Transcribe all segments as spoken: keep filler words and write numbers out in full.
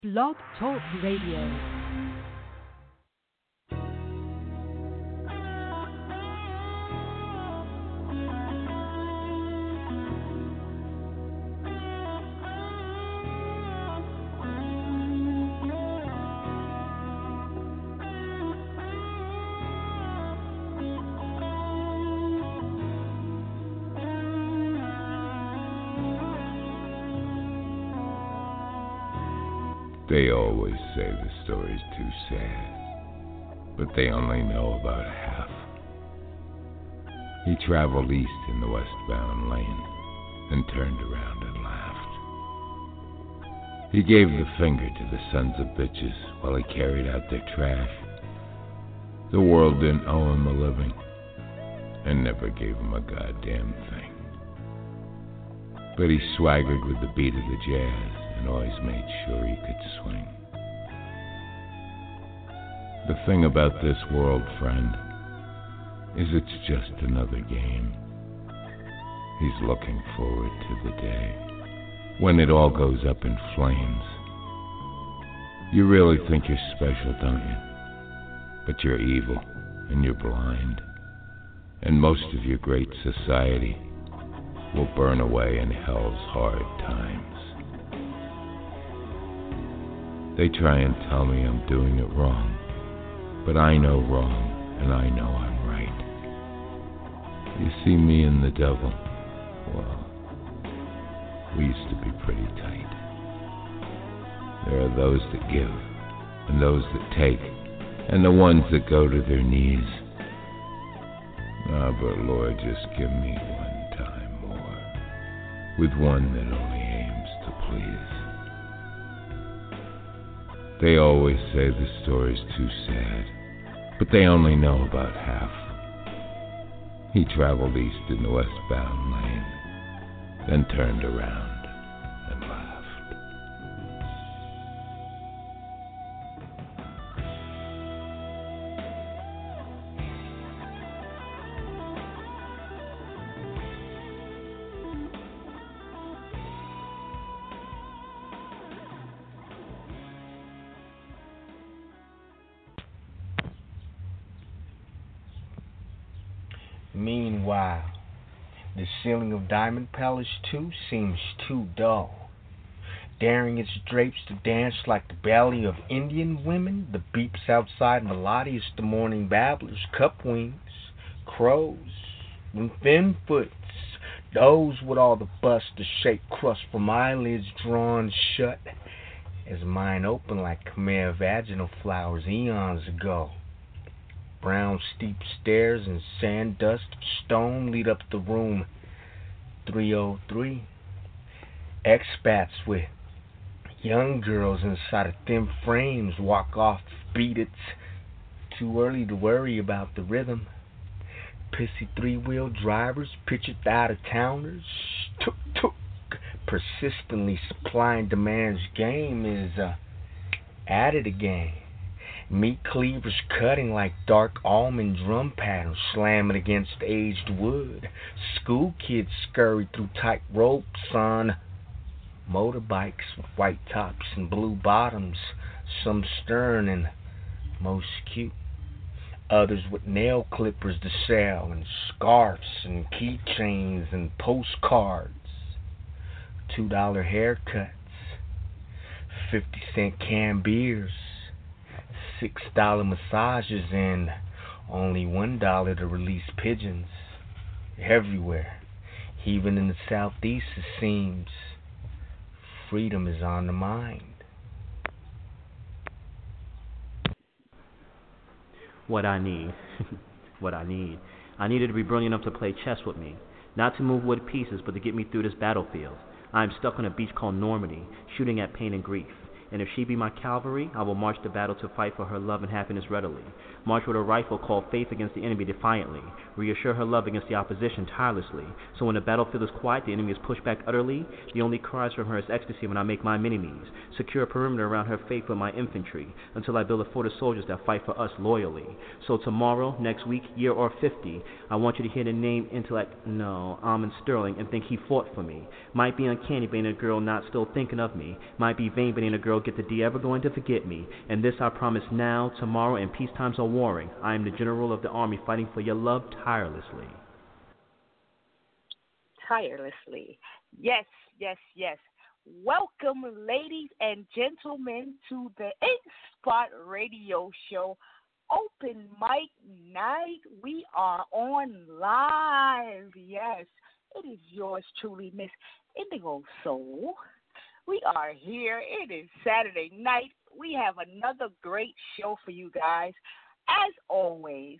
Blog Talk Radio. They always say the story's too sad, but they only know about half. He traveled east in the westbound lane, then turned around and laughed. He gave the finger to the sons of bitches while he carried out their trash. The world didn't owe him a living, and never gave him a goddamn thing. But he swaggered with the beat of the jazz, and always made sure he could swing. The thing about this world, friend, is it's just another game. He's looking forward to the day when it all goes up in flames. You really think you're special, don't you? But you're evil, and you're blind, and most of your great society will burn away in hell's hard times. They try and tell me I'm doing it wrong, but I know wrong, and I know I'm right. You see, me and the devil, well, we used to be pretty tight. There are those that give, and those that take, and the ones that go to their knees. Ah, but Lord, just give me one time more, with one that only aims to please. They always say the story's too sad, but they only know about half. He traveled east in the westbound lane, then turned around and laughed. Meanwhile, the ceiling of Diamond Palace two seems too dull. Daring its drapes to dance like the belly of Indian women, the beeps outside melodious the morning babblers, cup wings, crows, and thin foots, those with all the bust to shake crust from eyelids drawn shut, as mine open like Khmer vaginal flowers eons ago. Brown steep stairs and sand dust of stone lead up the room three oh three. Expats with young girls inside of thin frames walk off beat. It's too early to worry about the rhythm. Pissy three-wheel drivers, pictured out-of-towners, tuk-tuk, persistently supplying demand's game is uh, at it again. Meat cleavers cutting like dark almond drum patterns, slamming against aged wood. School kids scurry through tight ropes on motorbikes with white tops and blue bottoms, some stern and most cute. Others with nail clippers to sell, and scarves and keychains and postcards. Two dollar haircuts, fifty cent canned beers, six dollar massages, and only one dollar to release pigeons. Everywhere, even in the southeast, it seems freedom is on the mind. What I need, what I need. I needed to be brilliant enough to play chess with me, not to move wood pieces, but to get me through this battlefield. I am stuck on a beach called Normandy, shooting at pain and grief. And if she be my cavalry, I will march to battle to fight for her love and happiness readily. March with a rifle called faith against the enemy defiantly. Reassure her love against the opposition tirelessly. So when the battlefield is quiet, the enemy is pushed back utterly. The only cries from her is ecstasy when I make my mini-me's. Secure a perimeter around her faith with my infantry, until I build a fort of soldiers that fight for us loyally. So tomorrow, next week, year or fifty, I want you to hear the name Intellect, no, Almond Sterling, and think he fought for me. Might be uncanny being a girl not still thinking of me. Might be vain being a girl get the D ever going to forget me? And this I promise now, tomorrow, and peace times are warring. I am the general of the army fighting for your love tirelessly. Tirelessly. Yes, yes, yes. Welcome, ladies and gentlemen, to the Ink Spot Radio Show. Open mic night. We are on live. Yes, it is yours truly, Miss Indigo Soul. We are here. It is Saturday night. We have another great show for you guys. As always,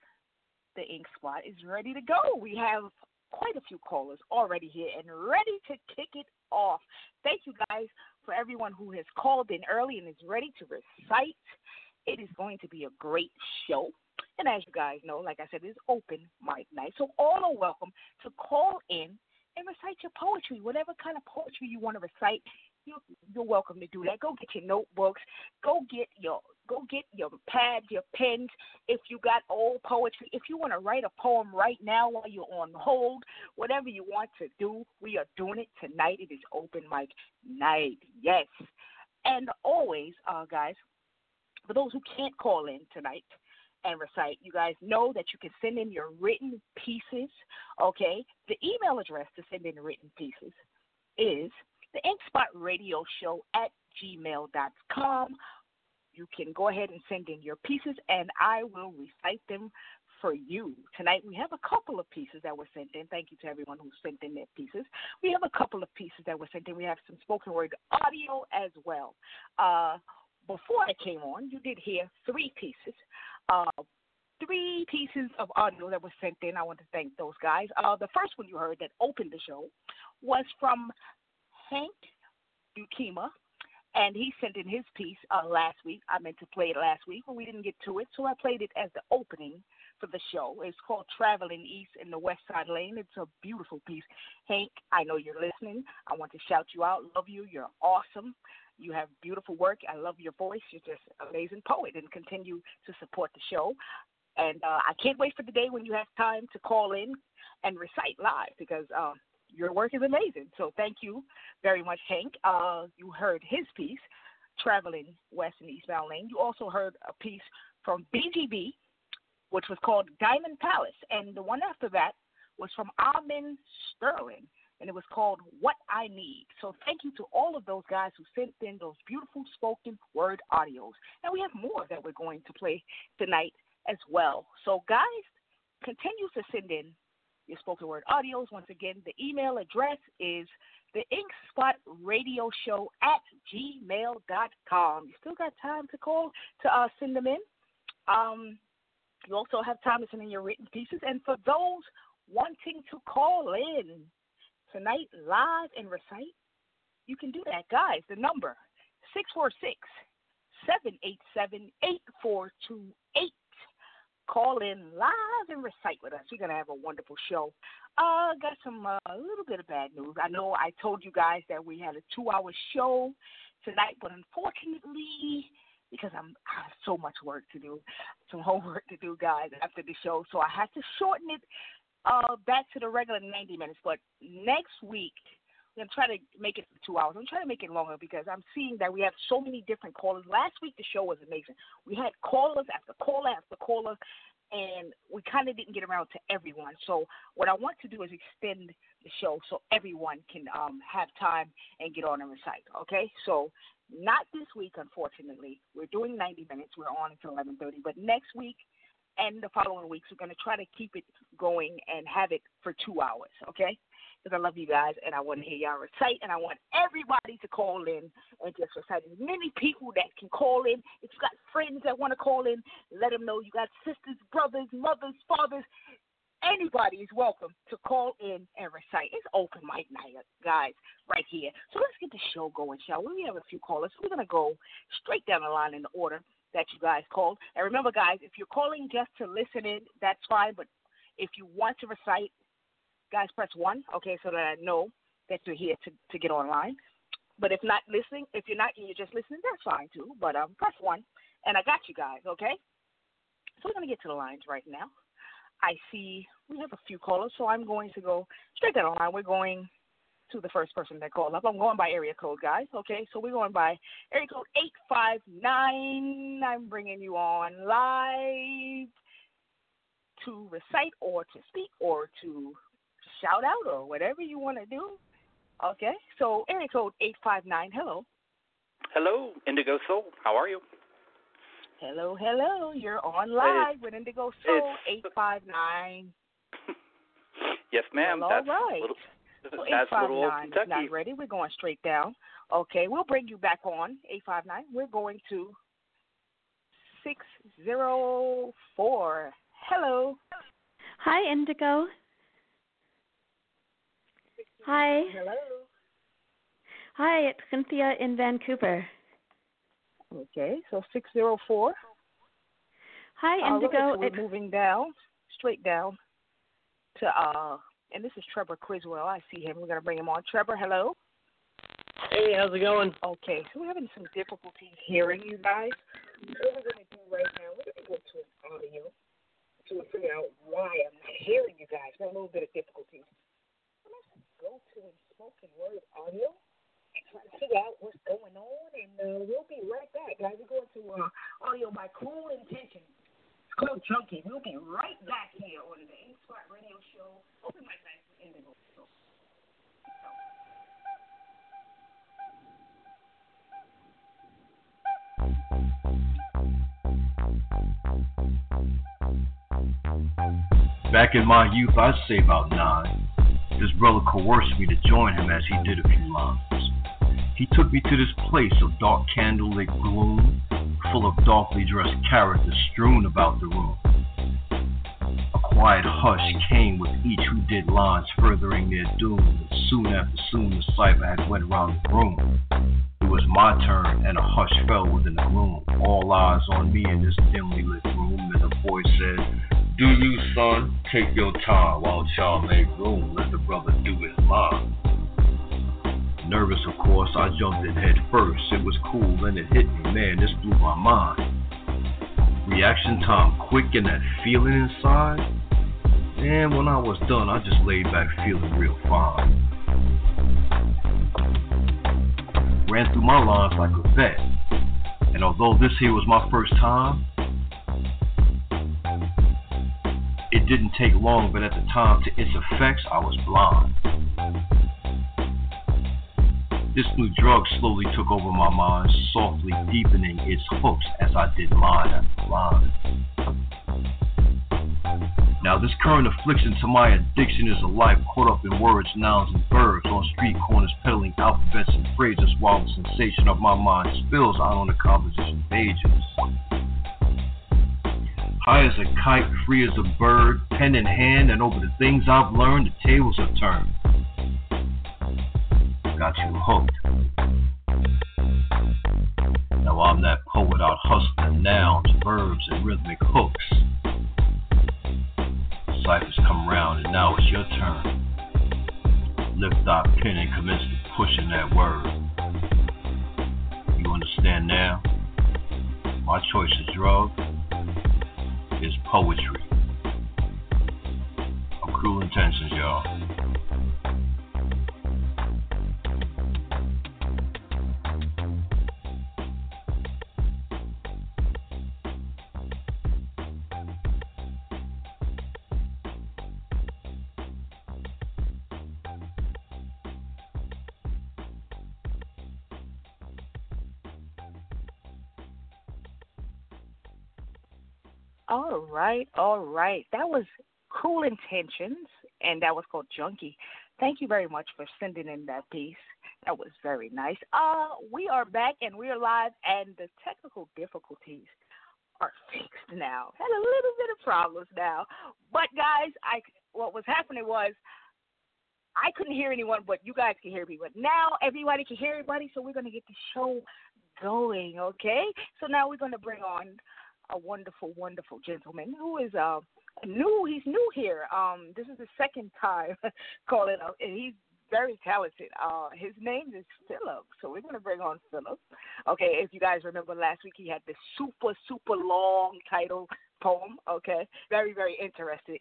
the Ink Spot is ready to go. We have quite a few callers already here and ready to kick it off. Thank you guys for everyone who has called in early and is ready to recite. It is going to be a great show. And as you guys know, like I said, it is open mic night. So all are welcome to call in and recite your poetry, whatever kind of poetry you want to recite. You're, you're welcome to do that. Go get your notebooks. Go get your go get your pads, your pens. If you got old poetry, if you want to write a poem right now while you're on hold, whatever you want to do, we are doing it tonight. It is open mic night. Yes. And always, uh, guys, for those who can't call in tonight and recite, you guys know that you can send in your written pieces, okay? The email address to send in written pieces is the Ink Spot Radio Show at gmail dot com. You can go ahead and send in your pieces, and I will recite them for you. Tonight we have a couple of pieces that were sent in. Thank you to everyone who sent in their pieces. We have a couple of pieces that were sent in. We have some spoken word audio as well. Uh, before I came on, you did hear three pieces. Uh, three pieces of audio that were sent in. I want to thank those guys. Uh, the first one you heard that opened the show was from Hank Dukima, and he sent in his piece uh, last week. I meant to play it last week, but we didn't get to it, so I played it as the opening for the show. It's called Traveling East in the West Side Lane. It's a beautiful piece. Hank, I know you're listening. I want to shout you out. Love you. You're awesome. You have beautiful work. I love your voice. You're just an amazing poet, and continue to support the show. And uh, I can't wait for the day when you have time to call in and recite live, because uh, your work is amazing. So thank you very much, Hank. Uh, you heard his piece, Traveling West and Eastbound Lane. You also heard a piece from B G B, which was called Diamond Palace. And the one after that was from Armin Sterling, and it was called What I Need. So thank you to all of those guys who sent in those beautiful spoken word audios. And we have more that we're going to play tonight as well. So guys, continue to send in your spoken word audios. Once again, the email address is the Ink Spot Radio Show at gmail dot com. You still got time to call to uh, send them in. Um, you also have time to send in your written pieces. And for those wanting to call in tonight live and recite, you can do that, guys. The number six four six, seven eight seven, eight four two eight. Call in live and recite with us. We're going to have a wonderful show. Uh, got some, uh, a little bit of bad news. I know I told you guys that we had a two-hour show tonight, but unfortunately, because I'm, I have so much work to do, some homework to do, guys, after the show, so I had to shorten it uh, back to the regular ninety minutes. But next week, I'm going to try to make it two hours. I'm trying to make it longer because I'm seeing that we have so many different callers. Last week, the show was amazing. We had callers after caller after caller, and we kind of didn't get around to everyone. So what I want to do is extend the show so everyone can um, have time and get on and recite, okay? So not this week, unfortunately. We're doing ninety minutes. We're on until eleven thirty. But next week and the following weeks, we're going to try to keep it going and have it for two hours, okay? Because I love you guys, and I want to hear y'all recite, and I want everybody to call in and just recite. As many people that can call in. If you got friends that want to call in, let them know. You got sisters, brothers, mothers, fathers. Anybody is welcome to call in and recite. It's open mic night, guys, right here. So let's get the show going, shall we? We have a few callers. So we're going to go straight down the line in the order that you guys called. And remember, guys, if you're calling just to listen in, that's fine. But if you want to recite, guys, press one, okay, so that I know that you're here to, to get online. But if not listening, if you're not and you're just listening, that's fine too. But um, press one, and I got you guys, okay? So we're going to get to the lines right now. I see we have a few callers, so I'm going to go straight down the line. We're going to the first person that called up. I'm going by area code, guys. Okay, so we're going by area code eight five nine. I'm bringing you on live to recite or to speak or to shout out or whatever you want to do. Okay, so area code eight five nine. Hello. Hello, Indigo Soul. How are you? Hello, hello. You're on live it's, with Indigo Soul eight five nine. Yes, ma'am. Well, that's all right. Little, so that's little old Kentucky. Not ready. We're going straight down. Okay, we'll bring you back on eight five nine. We're going to six zero four. Hello. Hi, Indigo. Hi. Hello. Hi, it's Cynthia in Vancouver. Okay, so six zero four. Hi, Indigo. Right, so we're it's... moving down, straight down to, uh, and this is Trevor Criswell. I see him. We're going to bring him on. Trevor, hello. Hey, how's it going? Okay, so we're having some difficulties hearing you guys. What we're going to do right now, we're going to go to an audio to figure out why I'm not hearing you guys. We're having a little bit of difficulties. I'm going to go to spoken word audio and try to figure out what's going on, and uh, we'll be right back, guys. We're going to uh, audio by Cruel Intentions. It's called Chunky. We'll be right back here on the Ink Spot Radio Show. Open my night for Indigo. So, Back in my youth, I'd say about nine. This brother coerced me to join him as he did a few lines. He took me to this place of dark candlelit gloom, full of darkly dressed characters strewn about the room. A quiet hush came with each who did lines furthering their doom, and soon after soon the cipher had went round the room. It was my turn, and a hush fell within the gloom. All eyes on me in this dimly lit room, and a voice said, "Do you, son, take your time while child make room. Let the brother do his line." Nervous, of course, I jumped in head first. It was cool and it hit me, man, this blew my mind. Reaction time quick and that feeling inside. And when I was done, I just laid back feeling real fine. Ran through my lines like a vet. And although this here was my first time, it didn't take long, but at the time to its effects, I was blind. This new drug slowly took over my mind, softly deepening its hooks as I did line after line. Now this current affliction to my addiction is a life caught up in words, nouns, and verbs, on street corners peddling alphabets and phrases, while the sensation of my mind spills out on the composition pages. High as a kite, free as a bird, pen in hand, and over the things I've learned, the tables have turned. Got you hooked. Now I'm that poet out hustling nouns, verbs, and rhythmic hooks. Ciphers come round, and now it's your turn. Lift thy pen and commence to pushing that word. You understand now? My choice of drug is poetry. I'm Cruel Intentions, y'all. all right, all right. That was Cruel Intentions, and that was called Junkie. Thank you very much for sending in that piece. That was very nice. Uh, we are back, and we are live, and the technical difficulties are fixed now. Had a little bit of problems now. But, guys, I what was happening was I couldn't hear anyone, but you guys can hear me. But now everybody can hear everybody, so we're going to get the show going, okay? So now we're going to bring on a wonderful, wonderful gentleman who is uh, new. He's new here. Um, this is the second time calling up, and he's very talented. Uh, his name is Philip, so we're going to bring on Philip. Okay, if you guys remember last week, he had this super, super long title poem, okay? Very, very interesting.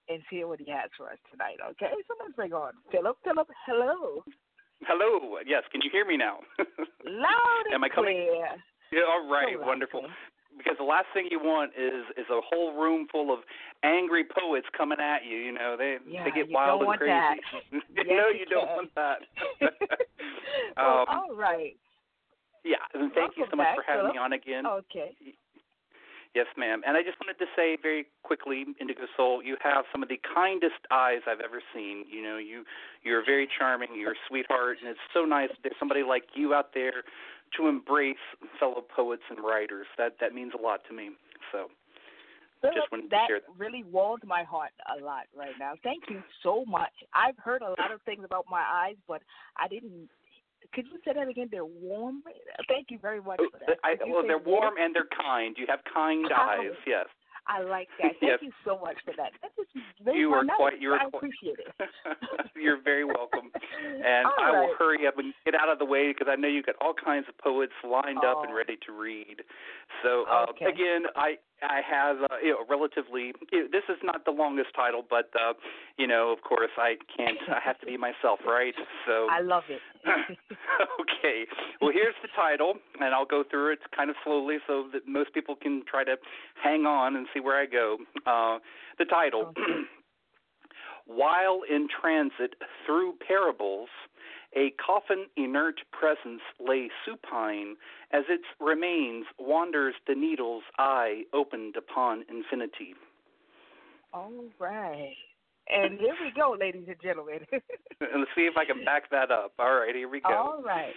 and see what he has for us tonight, okay? So let's bring on Philip. Philip, hello. Hello. Yes, can you hear me now? Loud and Am I coming? clear. Yeah, all right, So wonderful. loud. Because the last thing you want is is a whole room full of angry poets coming at you. You know, they Yeah, they get you wild don't and want crazy. that. Yes, no, you you don't can. want that. Well, um, all right. yeah, and thank you Welcome so much back, for having Philip. me on again. Okay. Yes, ma'am. And I just wanted to say very quickly, Indigo Soul, you have some of the kindest eyes I've ever seen. You know, you you're very charming, you're a sweetheart, and it's so nice there's somebody like you out there to embrace fellow poets and writers. That that means a lot to me. So Philip, just wanted to that share that. really warmed my heart a lot right now. Thank you so much. I've heard a lot of things about my eyes, but I didn't. Could you say that again? They're warm. Thank you very much for that. I, Did you well, say they're warm and they're kind. You have kind Oh. eyes. Yes. I like that. Thank Yes. you so much for that. That just made You my are night. quite. You are I quite, appreciate it. You're very welcome. And All I will right. hurry up and get out of the way because I know you've got all kinds of poets lined up and Oh. ready to read. So uh, Okay. again, I I have uh, you know relatively. You know, this is not the longest title, but uh, you know, of course, I can't. I have to be myself, right? So I love it. okay. Well, here's the title, and I'll go through it kind of slowly so that most people can try to hang on and see where I go. Uh, the title, Okay. While in transit through parables, a coffin inert presence lay supine as its remains wanders the needle's eye opened upon infinity. All right. And here we go, ladies and gentlemen. And let's see if I can back that up. All right, here we go. All right.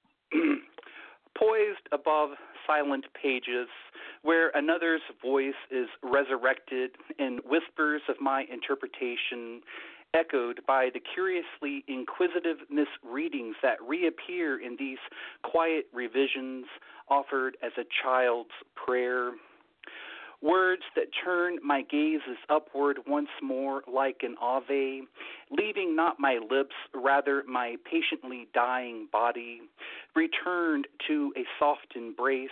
Poised above silent pages, where another's voice is resurrected in whispers of my interpretation, echoed by the curiously inquisitive misreadings that reappear in these quiet revisions offered as a child's prayer. Words that turn my gazes upward once more like an ave, leaving not my lips, rather my patiently dying body, returned to a soft embrace.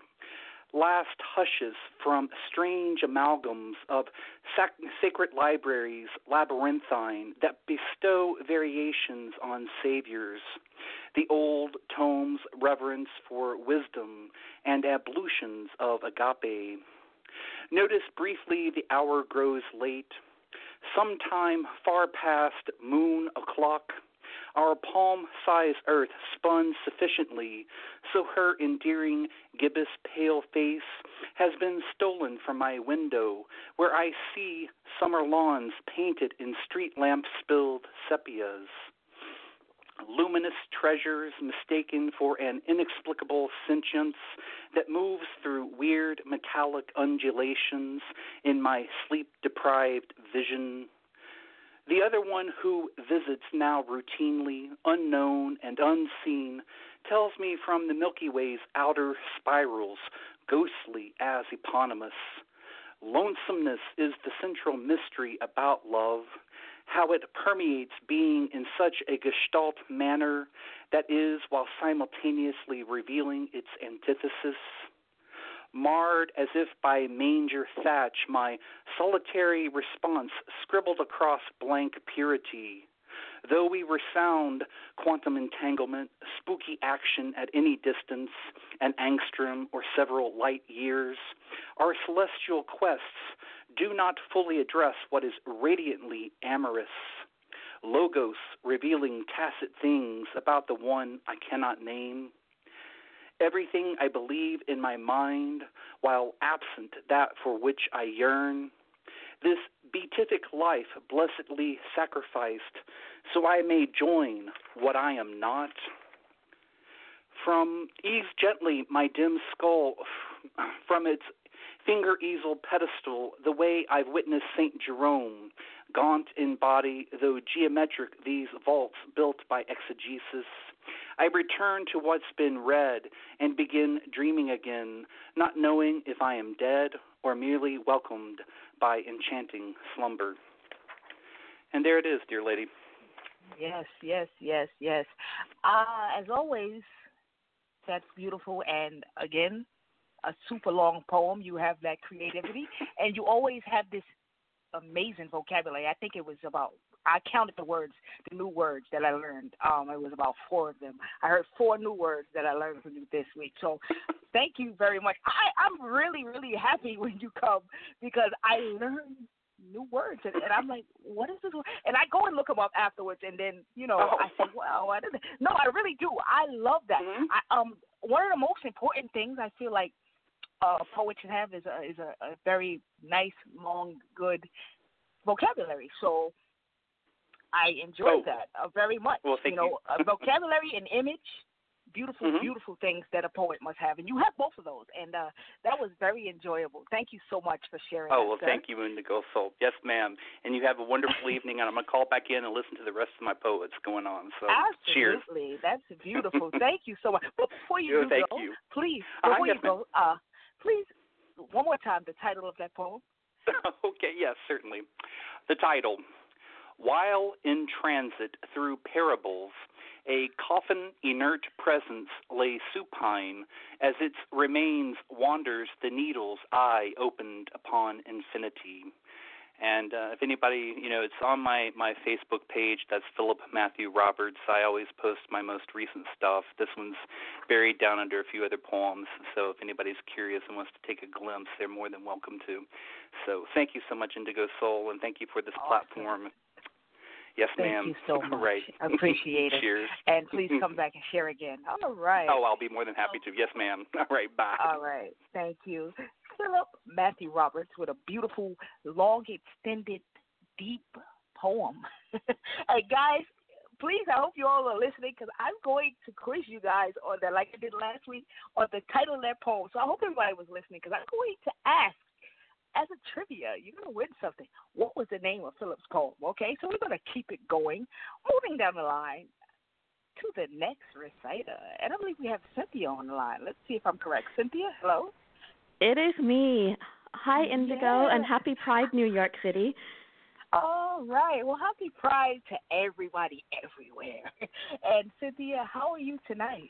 Last hushes from strange amalgams of sac- sacred libraries, labyrinthine, that bestow variations on saviors. The old tomes' reverence for wisdom and ablutions of agape. Notice briefly the hour grows late. Sometime far past moon o'clock, our palm-sized earth spun sufficiently so her endearing gibbous pale face has been stolen from my window, where I see summer lawns painted in street lamp-spilled sepias. Luminous treasures mistaken for an inexplicable sentience that moves through weird metallic undulations in my sleep-deprived vision. The other one who visits now routinely, unknown and unseen, tells me from the Milky Way's outer spirals, ghostly as eponymous. Lonesomeness is the central mystery about love, how it permeates being in such a gestalt manner that is, while simultaneously revealing its antithesis. Marred as if by manger thatch, my solitary response scribbled across blank purity. Though we resound quantum entanglement, spooky action at any distance, an angstrom or several light years, our celestial quests do not fully address what is radiantly amorous. Logos revealing tacit things about the one I cannot name. Everything I believe in my mind, while absent that for which I yearn. This beatific life blessedly sacrificed, so I may join what I am not. From ease gently my dim skull, from its finger easel pedestal, the way I've witnessed Saint Jerome, gaunt in body, though geometric these vaults built by exegesis. I return to what's been read and begin dreaming again, not knowing if I am dead or merely welcomed by enchanting slumber. And there it is, dear lady. Yes, yes, yes, yes. Uh, as always, that's beautiful. And again, a super long poem. You have that creativity, and you always have this amazing vocabulary. I think it was about, I counted the words, the new words that I learned. Um, it was about four of them. I heard four new words that I learned from you this week. So thank you very much. I, I'm really, really happy when you come because I learned new words. And, and I'm like, what is this word? And I go and look them up afterwards. And then, you know, oh. I say, wow, I didn't. No, I really do. I love that. Mm-hmm. I, um, one of the most important things I feel like uh, a poet should have is a, is a, a very nice, long, good vocabulary. So I enjoy oh. that uh, very much. Well, thank you know, you. uh, vocabulary and image, beautiful, mm-hmm. beautiful things that a poet must have. And you have both of those. And uh, that was very enjoyable. Thank you so much for sharing Oh, that, well, sir. thank you, Indigo Soul. Yes, ma'am. And you have a wonderful evening, and I'm going to call back in and listen to the rest of my poets going on. So Absolutely. Cheers. That's beautiful. Thank you so much. But before you do thank go, you. please, Uh-huh, before yes, you go, uh, please, one more time, the title of that poem. Okay, yes, certainly. The title, While in Transit Through Parables, a coffin inert presence lay supine, as its remains wanders the needle's eye opened upon infinity. And uh, if anybody, you know, it's on my, my Facebook page. That's Philip Matthew Roberts. I always post my most recent stuff. This one's buried down under a few other poems. So if anybody's curious and wants to take a glimpse, they're more than welcome to. So thank you so much, Indigo Soul, and thank you for this awesome. platform. Yes, Thank ma'am. you so much. Right. I appreciate it. Cheers. And please come back and share again. All right. Oh, I'll be more than happy to. Yes, ma'am. All right, bye. All right. Thank you. Philip Matthew Roberts with a beautiful, long, extended, deep poem. Hey, guys, please, I hope you all are listening because I'm going to quiz you guys on that like I did last week on the title of that poem. So I hope everybody was listening because I'm going to ask, as a trivia, you're going to win something. What was the name of Philip's poem? Okay, so we're going to keep it going. Moving down the line to the next reciter. And I believe we have Cynthia on the line. Let's see if I'm correct. Cynthia, hello? It is me. Hi, Indigo, yeah. and happy Pride, New York City. All right. Well, happy Pride to everybody everywhere. And Cynthia, how are you tonight?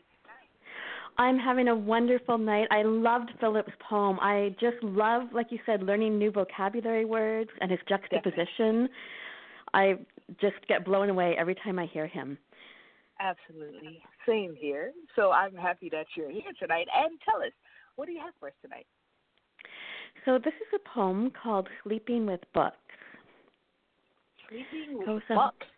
I'm having a wonderful night. I loved Philip's poem. I just love, like you said, learning new vocabulary words and his juxtaposition. Definitely. I just get blown away every time I hear him. Absolutely. Same here. So I'm happy that you're here tonight. And tell us, what do you have for us tonight? So this is a poem called Sleeping with Books. Sleeping with so, so, Books?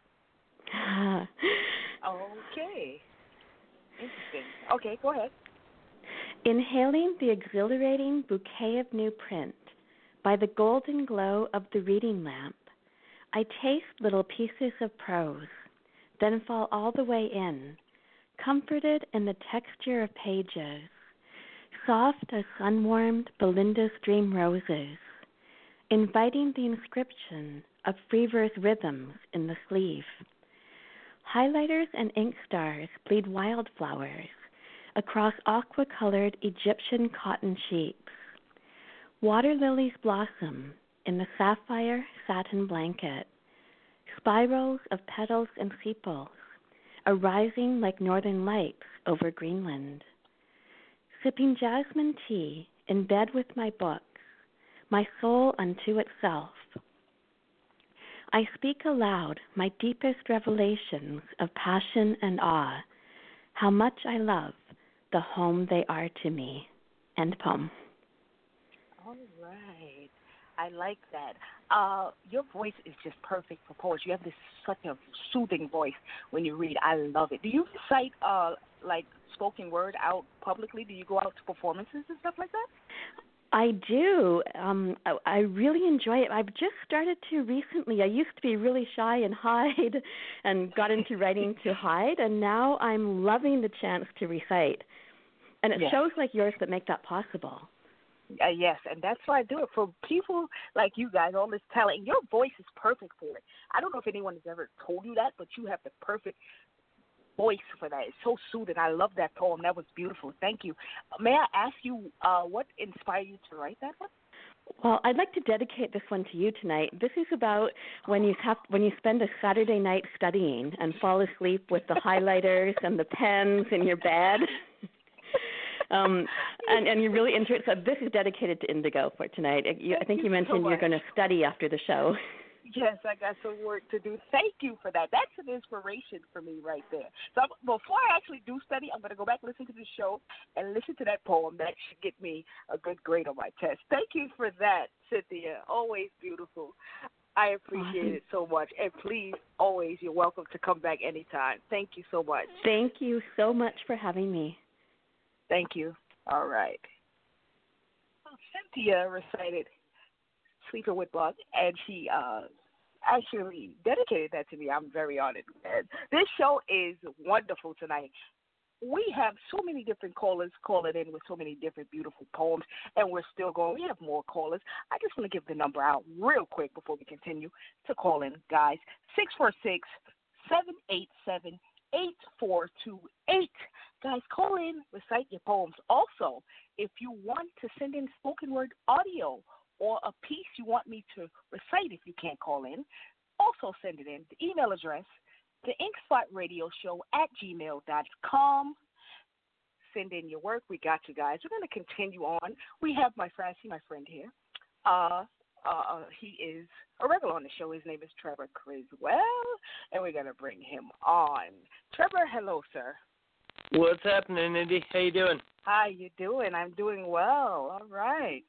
Okay. Interesting. Okay, go ahead. Inhaling the exhilarating bouquet of new print by the golden glow of the reading lamp, I taste little pieces of prose, then fall all the way in, comforted in the texture of pages, soft as sun-warmed Belinda's dream roses, inviting the inscription of Freever's rhythms in the sleeve. Highlighters and ink stars bleed wildflowers across aqua-colored Egyptian cotton sheets. Water lilies blossom in the sapphire satin blanket, spirals of petals and sepals arising like northern lights over Greenland. Sipping jasmine tea in bed with my books, my soul unto itself. I speak aloud my deepest revelations of passion and awe, how much I love the home they are to me. End poem. All right. I like that. Uh, your voice is just perfect for poetry. You have this such a soothing voice when you read. I love it. Do you recite uh, like spoken word out publicly? Do you go out to performances and stuff like that? I do. Um, I, I really enjoy it. I've just started to recently. I used to be really shy and hide and got into writing to hide, and now I'm loving the chance to recite. And it yes. shows like yours that make that possible. Uh, yes, and that's why I do it. For people like you guys, all this talent, your voice is perfect for it. I don't know if anyone has ever told you that, but you have the perfect voice for that. It's so soothing. I love that poem. That was beautiful. Thank you. May I ask you uh, what inspired you to write that one? Well, I'd like to dedicate this one to you tonight. This is about when you have when you spend a Saturday night studying and fall asleep with the highlighters and the pens in your bed. um, and, and you're really interested. So this is dedicated to indigo for tonight. You, I think you, you mentioned so you're going to study after the show. Yes, I got some work to do. Thank you for that. That's an inspiration for me right there. So I'm, before I actually do study, I'm going to go back and listen to the show and listen to that poem. That should get me a good grade on my test. Thank you for that, Cynthia. Always beautiful. I appreciate awesome. it so much. And please, always, you're welcome to come back anytime. Thank you so much. Thank you so much for having me. Thank you. All right. Well, Cynthia recited Sleeping with Bug, and she uh, actually dedicated that to me. I'm very honored. And this show is wonderful tonight. We have so many different callers calling in with so many different beautiful poems, and we're still going. We have more callers. I just want to give the number out real quick before we continue to call in, guys. six four six, seven eight seven, eight four two eight. Guys, call in, recite your poems. Also, if you want to send in spoken word audio or a piece you want me to recite if you can't call in, also send it in. The email address, the Ink Spot Radio Show at gmail dot com. Send in your work. We got you guys. We're going to continue on. We have my friend, see my friend here. Uh, uh, he is a regular on the show. His name is Trevor Criswell, and we're going to bring him on. Trevor, hello, sir. What's happening, Indy? How you doing? How you doing? I'm doing well. All right.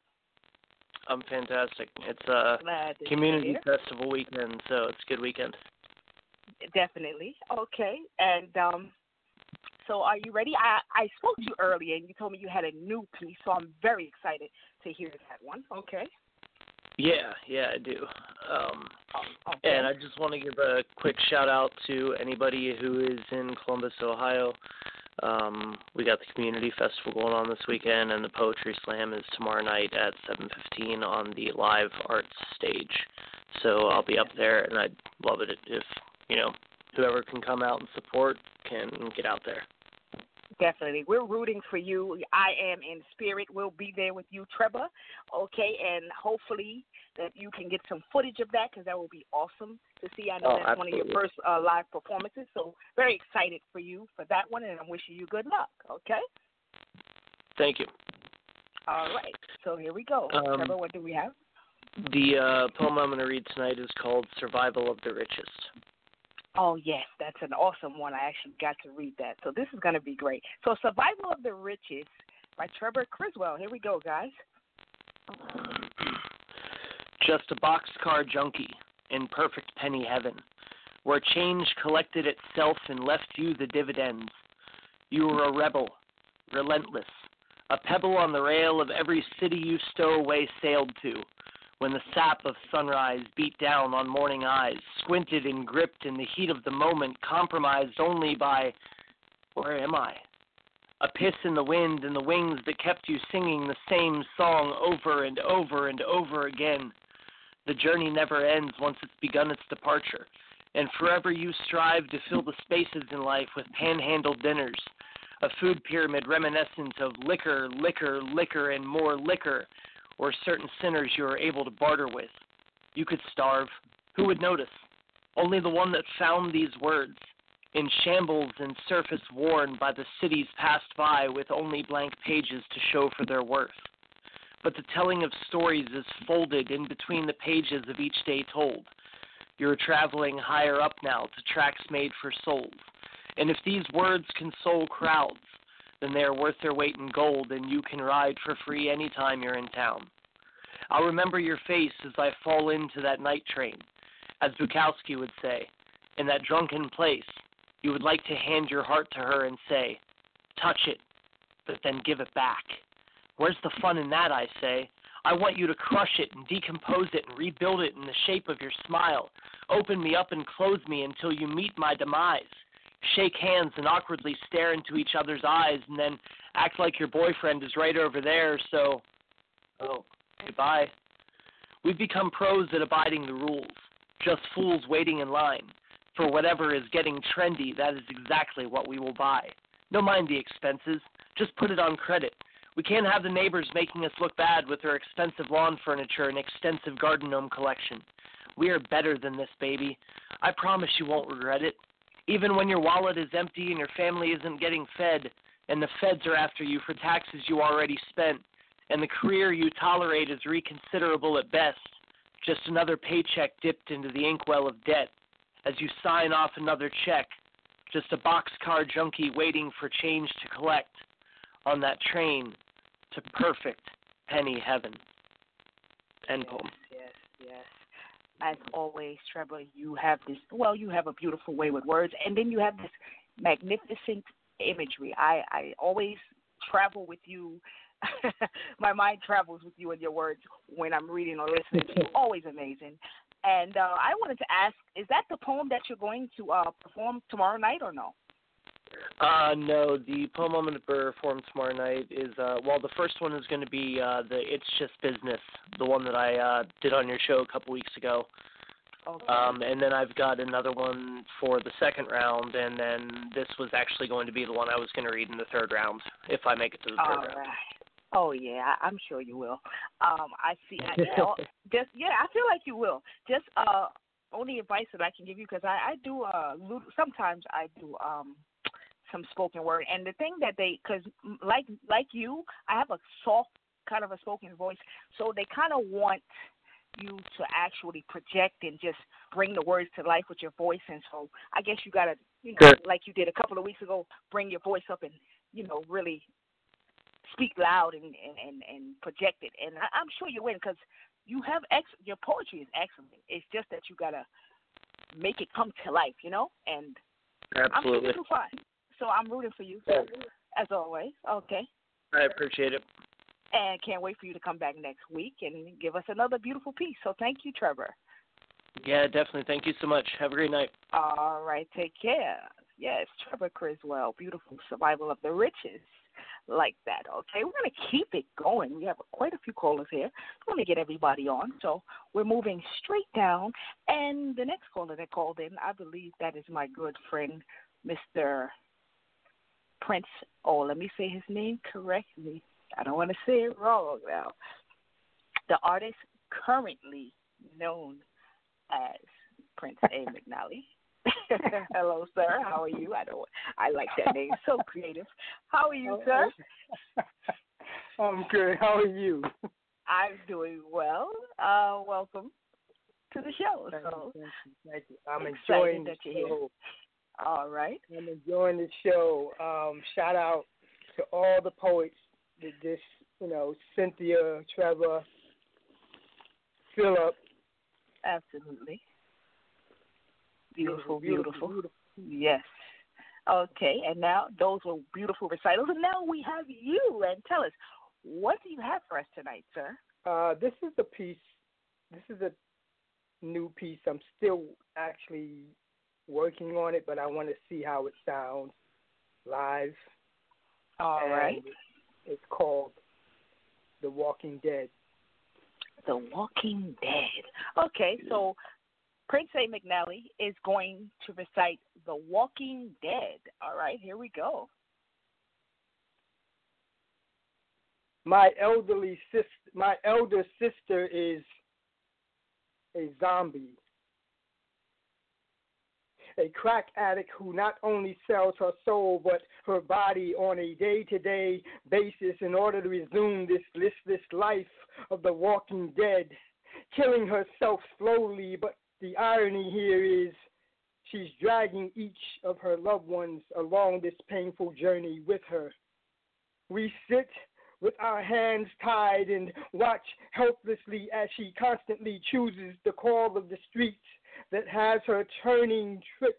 I'm fantastic. It's a community festival weekend, so it's a good weekend. Definitely. Okay. And um, so are you ready? I, I spoke to you earlier, and you told me you had a new piece, so I'm very excited to hear that one. Okay. Yeah, yeah, I do. Um, okay. And I just want to give a quick shout-out to anybody who is in Columbus, Ohio. Um, we got the community festival going on this weekend, and the poetry slam is tomorrow night at seven fifteen on the live arts stage. So I'll be up there, and I'd love it if, you know, whoever can come out and support can get out there. Definitely. We're rooting for you. I am in spirit. We'll be there with you, Trevor. Okay, and hopefully that you can get some footage of that, because that will be awesome to see. I know oh, that's absolutely. one of your first uh, live performances, so very excited for you for that one, and I'm wishing you good luck, okay? Thank you. All right, so here we go. Um, Trevor, what do we have? The uh, poem I'm going to read tonight is called Survival of the Richest. Oh, yes, that's an awesome one. I actually got to read that, so this is going to be great. So Survival of the Richest by Trevor Criswell. Here we go, guys. Just a boxcar junkie in perfect penny heaven, where change collected itself and left you the dividends. You were a rebel, relentless, a pebble on the rail of every city you stowaway sailed to, when the sap of sunrise beat down on morning eyes, squinted and gripped in the heat of the moment, compromised only by, where am I? A piss in the wind and the wings that kept you singing the same song over and over and over again. The journey never ends once it's begun its departure, and forever you strive to fill the spaces in life with panhandle dinners, a food pyramid reminiscent of liquor, liquor, liquor, and more liquor, or certain sinners you are able to barter with. You could starve. Who would notice? Only the one that found these words, in shambles and surface worn by the cities passed by with only blank pages to show for their worth. But the telling of stories is folded in between the pages of each day told. You're traveling higher up now to tracks made for souls. And if these words console crowds, then they are worth their weight in gold, and you can ride for free anytime you're in town. I'll remember your face as I fall into that night train. As Bukowski would say, in that drunken place, you would like to hand your heart to her and say, touch it, but then give it back. Where's the fun in that, I say? I want you to crush it and decompose it and rebuild it in the shape of your smile. Open me up and close me until you meet my demise. Shake hands and awkwardly stare into each other's eyes, and then act like your boyfriend is right over there, so, oh, goodbye. We've become pros at abiding the rules, just fools waiting in line. For whatever is getting trendy, that is exactly what we will buy. Don't mind the expenses, just put it on credit. We can't have the neighbors making us look bad with their expensive lawn furniture and extensive garden gnome collection. We are better than this, baby. I promise you won't regret it. Even when your wallet is empty and your family isn't getting fed, and the feds are after you for taxes you already spent, and the career you tolerate is reconsiderable at best, just another paycheck dipped into the inkwell of debt as you sign off another check, just a boxcar junkie waiting for change to collect on that train to perfect penny heaven. End yes, poem. Yes, yes. As always, Trevor, you have this, well, you have a beautiful way with words, and then you have this magnificent imagery. I, I always travel with you. My mind travels with you and your words when I'm reading or listening to you. Always amazing. And uh, I wanted to ask, is that the poem that you're going to uh, perform tomorrow night or no? Uh, no, the poem I'm going to perform tomorrow night is, uh, well, the first one is going to be uh, the It's Just Business, the one that I uh, did on your show a couple weeks ago. Okay. Um, and then I've got another one for the second round, and then this was actually going to be the one I was going to read in the third round, if I make it to the third All round. right. Oh yeah, I, I'm sure you will. Um, I see. I, yeah, just yeah, I feel like you will. Just uh, only advice that I can give you, because I, I do uh, sometimes I do um some spoken word, and the thing that they, because like like you, I have a soft kind of a spoken voice, so they kind of want you to actually project and just bring the words to life with your voice, and so I guess you gotta, you know, Sure. like you did a couple of weeks ago, bring your voice up and, you know, really speak loud and, and, and, and project it. And I, I'm sure you win, because you have ex- your poetry is excellent. It's just that you gotta make it come to life, you know. And Absolutely. I'm sure you do fine. So I'm rooting for you, so, as always. Okay. I appreciate it. And can't wait for you to come back next week and give us another beautiful piece. So thank you, Trevor. Yeah, definitely. Thank you so much. Have a great night. All right. Take care. Yes, Trevor Criswell, beautiful survival of the riches. Like that. Okay, we're going to keep it going. We have quite a few callers here. We want to get everybody on, so we're moving straight down. And the next caller that called in, I believe that is my good friend, Mister Prince. Oh, let me say his name correctly. I don't want to say it wrong now. The artist currently known as Prince A. McNally. Hello, sir. How are you? I don't. I like that name. So creative. How are you, sir? I'm good. How are you? I'm doing well. Uh, welcome to the show. Thank so you. Thank you. Thank you. I'm excited enjoying that the you're show. here. All right. I'm enjoying the show. Um, shout out to all the poets that this, you know, Cynthia, Trevor, Philip. Absolutely. Beautiful, Beautiful, beautiful, beautiful. Yes. Okay, and now those were beautiful recitals, and now we have you. And tell us, what do you have for us tonight, sir? Uh, this is a piece. This is a new piece. I'm still actually working on it, but I want to see how it sounds live. All and right. It's called The Walking Dead. The Walking Dead. Okay, so Prince A. McNally is going to recite The Walking Dead. All right, here we go. My elderly sister, my elder sister is a zombie, a crack addict who not only sells her soul but her body on a day-to-day basis in order to resume this listless life of the walking dead, killing herself slowly. But the irony here is she's dragging each of her loved ones along this painful journey with her. We sit with our hands tied and watch helplessly as she constantly chooses the call of the streets that has her turning tricks,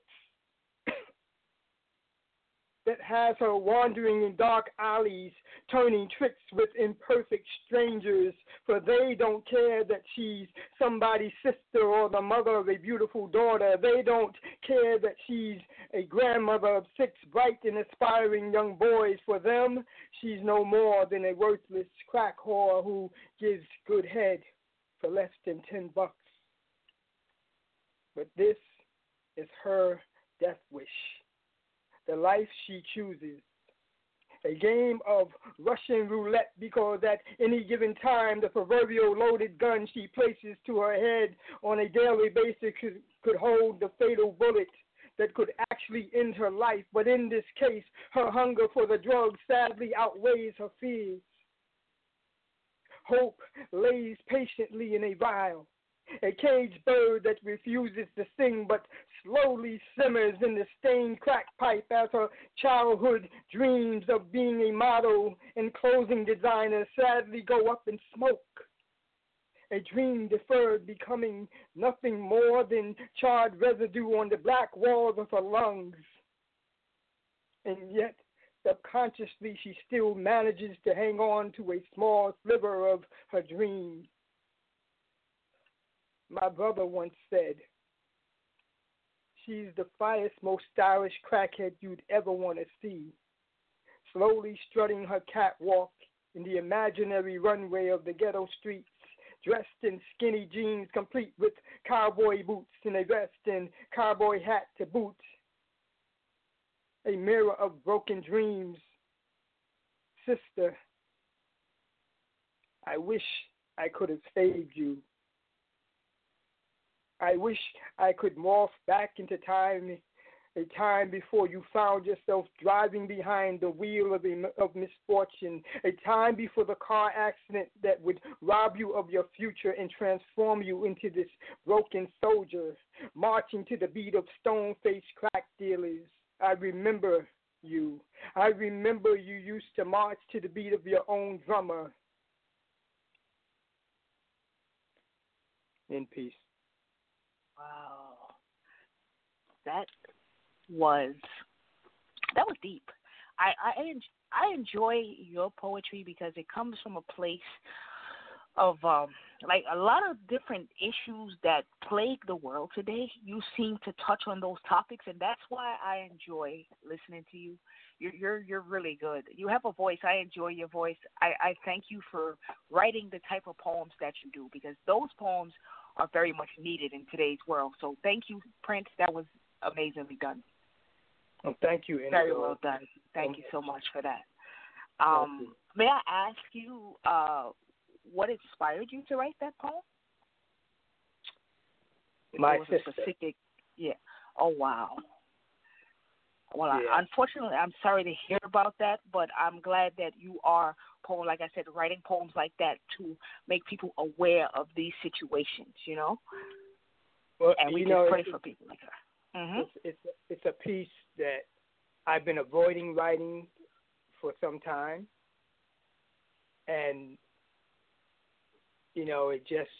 that has her wandering in dark alleys, turning tricks with imperfect strangers, for they don't care that she's somebody's sister or the mother of a beautiful daughter. They don't care that she's a grandmother of six bright and aspiring young boys. For them, she's no more than a worthless crack whore who gives good head for less than ten bucks. But this is her death wish, the life she chooses, a game of Russian roulette, because at any given time the proverbial loaded gun she places to her head on a daily basis could, could hold the fatal bullet, that could actually end her life. But in this case, her hunger for the drug sadly outweighs her fears. Hope lays patiently in a vial, a caged bird that refuses to sing but slowly simmers in the stained crack pipe as her childhood dreams of being a model and clothing designer sadly go up in smoke. A dream deferred, becoming nothing more than charred residue on the black walls of her lungs. And yet, subconsciously, she still manages to hang on to a small sliver of her dream. My brother once said, she's the finest, most stylish crackhead you'd ever want to see, slowly strutting her catwalk in the imaginary runway of the ghetto streets, dressed in skinny jeans complete with cowboy boots and a vest and cowboy hat to boot. A mirror of broken dreams. Sister, I wish I could have saved you. I wish I could morph back into time, a time before you found yourself driving behind the wheel of, a, of misfortune, a time before the car accident that would rob you of your future and transform you into this broken soldier, marching to the beat of stone-faced crack dealers. I remember you. I remember you used to march to the beat of your own drummer. In peace. Wow. That was that was deep. I I, en- I enjoy your poetry because it comes from a place of um, like a lot of different issues that plague the world today. You seem to touch on those topics, and that's why I enjoy listening to you. You're you're you're really good. You have a voice. I enjoy your voice. I, I thank you for writing the type of poems that you do because those poems are very much needed in today's world. So thank you, Prince. That was amazingly done. Oh, thank you. Very well done. Thank you so much for that. Um, may I ask you uh, what inspired you to write that poem? My was sister. A specific, yeah. Oh, wow. Well, yeah. I, unfortunately, I'm sorry to hear about that, but I'm glad that you are, poem, like I said, writing poems like that to make people aware of these situations, you know? Well, and we you just know, pray for people like her. Mm-hmm. It's, it's, it's a piece that I've been avoiding writing for some time. And, you know, it just,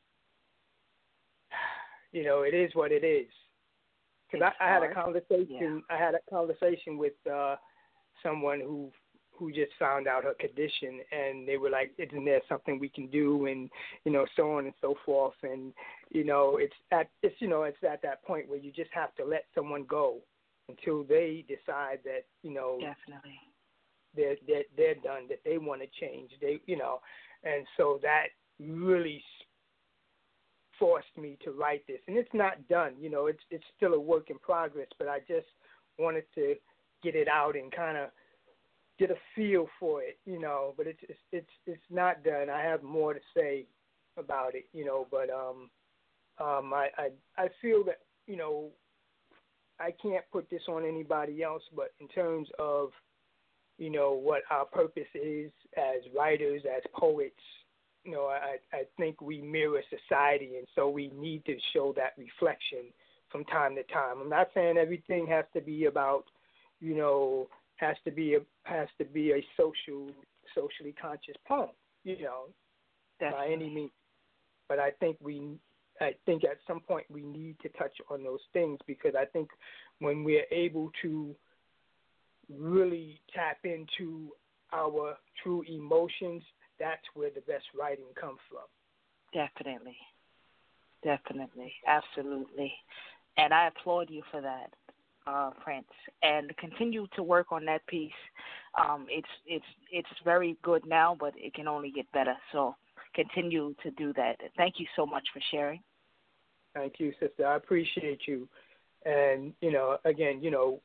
you know, it is what it is. Because I, I had a conversation, yeah. I had a conversation with uh, someone who who just found out her condition, and they were like, "Isn't there something we can do?" And you know, so on and so forth. And you know, it's at it's you know, it's at that point where you just have to let someone go until they decide that you know, definitely, they're they're, they're done, that they want to change. They you know, and so that really forced me to write this, and it's not done. You know, it's it's still a work in progress. But I just wanted to get it out and kind of get a feel for it. You know, but it's it's it's it's not done. I have more to say about it. You know, but um um I I I feel that you know I can't put this on anybody else. But in terms of you know what our purpose is as writers, as poets. You know, I, I think we mirror society, and so we need to show that reflection from time to time. I'm not saying everything has to be about, you know, has to be a has to be a social, socially conscious poem, you know, Definitely. by any means. But I think we, I think at some point we need to touch on those things because I think when we're able to really tap into our true emotions, that's where the best writing comes from. Definitely. Definitely. Absolutely. And I applaud you for that, uh, Prince. And continue to work on that piece. Um, it's it's it's very good now, but it can only get better. So continue to do that. Thank you so much for sharing. Thank you, sister. I appreciate you. And, you know, again, you know,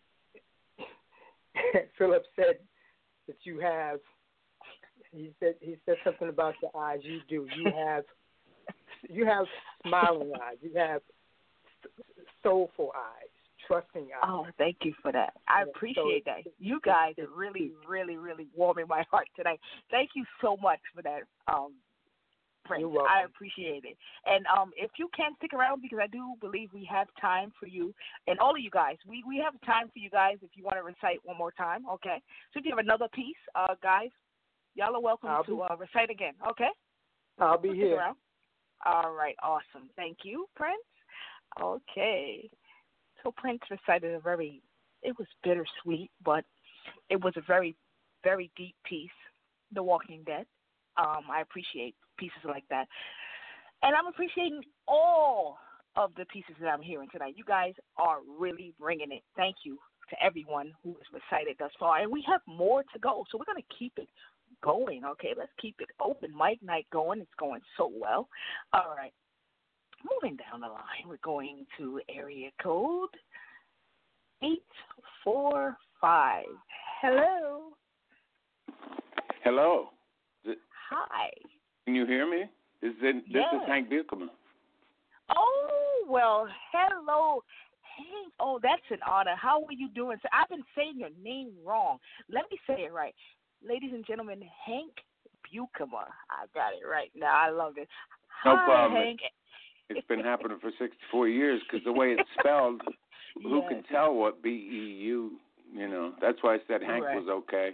Philip said that you have He said he said something about the eyes. You do. You have you have smiling eyes. You have soulful eyes, trusting eye. Oh, thank you for that. I Yeah, appreciate so that. You guys are really, really, really warming my heart tonight. Thank you so much for that, um, Prince. You're welcome. I appreciate it. And um, if you can stick around, because I do believe we have time for you and all of you guys. We we have time for you guys if you want to recite one more time, okay? So if you have another piece, uh, guys, y'all are welcome I'll to be, uh, recite again, okay? I'll be Stick here. around. All right, awesome. Thank you, Prince. Okay. So Prince recited a very, it was bittersweet, but it was a very, very deep piece, The Walking Dead. Um, I appreciate pieces like that. And I'm appreciating all of the pieces that I'm hearing tonight. You guys are really bringing it. Thank you to everyone who has recited thus far. And we have more to go, so we're going to keep it going, okay? Let's keep it open mic night going. It's going so well. All right. Moving down the line, we're going to area code eight four five. Hello. Hello. Hi. Can you hear me? This is, this Yes. is Hank Buckelman. Oh, well, hello. Hank. Oh, that's an honor. How are you doing? So I've been saying your name wrong. Let me say it right. Ladies and gentlemen, Hank Buckelman. I got it right now. I love it. No Hi, problem. Hank. It's been happening for sixty-four years because the way it's spelled, who Yes. can tell what B E U, you know? That's why I said Hank Right. was okay.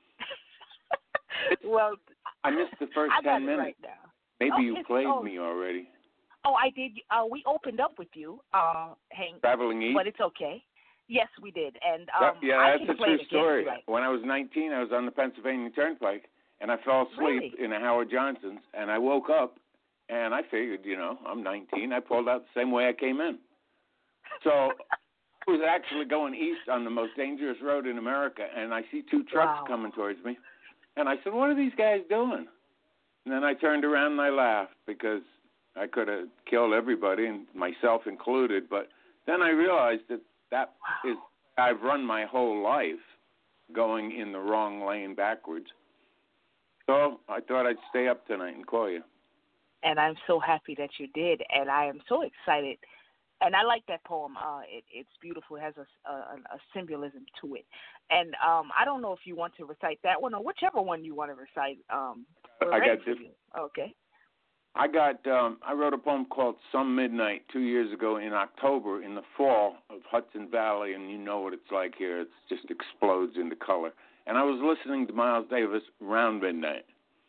Well, I missed the first I got ten it minutes. right now. Maybe Oh, you it's- played oh. me already. Oh, I did. Uh, we opened up with you, uh, Hank. Traveling East? But it's okay. Yes, we did. And um, That- yeah, I that's can a play true it again story. if you like. When I was nineteen, I was on the Pennsylvania Turnpike, and I fell asleep Really? in a Howard Johnson's, and I woke up, and I figured, you know, I'm nineteen. I pulled out the same way I came in. So I was actually going east on the most dangerous road in America, and I see two trucks Wow. coming towards me. And I said, what are these guys doing? And then I turned around and I laughed because I could have killed everybody, and myself included. But then I realized that that Wow. is, I've run my whole life going in the wrong lane backwards. So I thought I'd stay up tonight and call you. And I'm so happy that you did, and I am so excited. And I like that poem. Uh, it, it's beautiful. It has a, a, a symbolism to it. And um, I don't know if you want to recite that one or whichever one you want to recite. Um, we're I ready got for this. you. Okay. I got. Um, I wrote a poem called "Some Midnight" two years ago in October in the fall of Hudson Valley, and you know what it's like here. It just explodes into color. And I was listening to Miles Davis around midnight.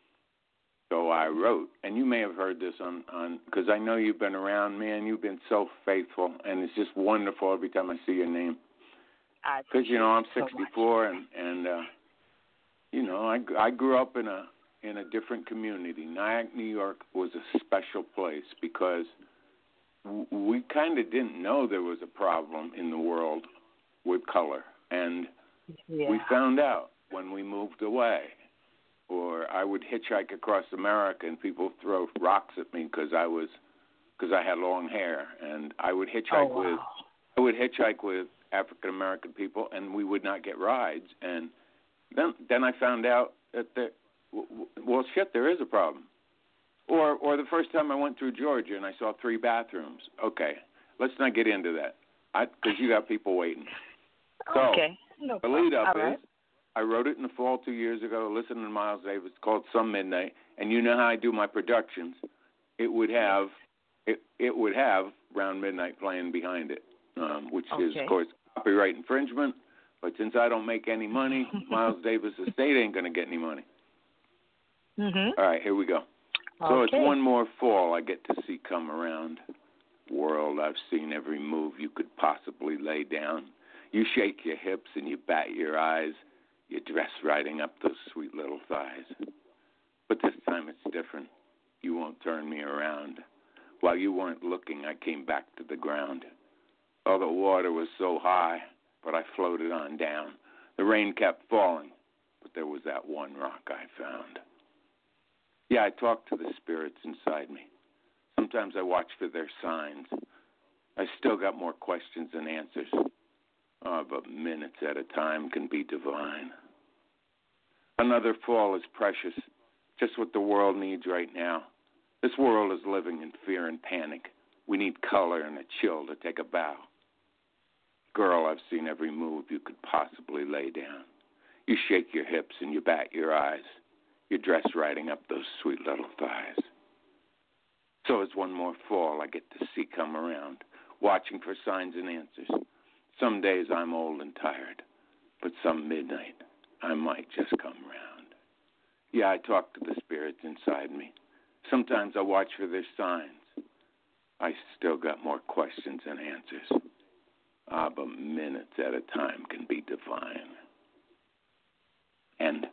So I wrote, and you may have heard this on, on because I know you've been around, man. You've been so faithful, and it's just wonderful every time I see your name. Because, you know, I'm sixty-four, and, and uh, you know, I, I grew up in a in a different community. Nyack, New York was a special place because w- we kind of didn't know there was a problem in the world with color. And yeah. we found out when we moved away. Or I would hitchhike across America, and people would throw rocks at me because I was, because I had long hair, and I would hitchhike Oh, wow. with, I would hitchhike with African American people, and we would not get rides. And then, then I found out that there, well, shit, there is a problem. Or, or the first time I went through Georgia and I saw three bathrooms. Okay, let's not get into that, because you got people waiting. So Okay. No the lead up All right. is. I wrote it in the fall two years ago, listening to Miles Davis. It's called Some Midnight. And you know how I do my productions. It would have it, it would have Round Midnight playing behind it, um, which Okay. is, of course, copyright infringement. But since I don't make any money, Miles Davis' estate ain't going to get any money. Mm-hmm. All right, here we go. So Okay. it's one more fall I get to see come around. World, I've seen every move you could possibly lay down. You shake your hips and you bat your eyes. You dress riding up those sweet little thighs. But this time it's different. You won't turn me around. While you weren't looking, I came back to the ground. Oh, the water was so high, but I floated on down. The rain kept falling, but there was that one rock I found. Yeah, I talk to the spirits inside me. Sometimes I watch for their signs. I still got more questions than answers. Oh, but minutes at a time can be divine. Another fall is precious, just what the world needs right now. This world is living in fear and panic. We need color and a chill to take a bow. Girl, I've seen every move you could possibly lay down. You shake your hips and you bat your eyes. Your dress riding up those sweet little thighs. So as one more fall I get to see come around, watching for signs and answers. Some days I'm old and tired, but some midnight I might just come round. Yeah, I talk to the spirits inside me. Sometimes I watch for their signs. I still got more questions than answers. Ah, but minutes at a time can be divine. And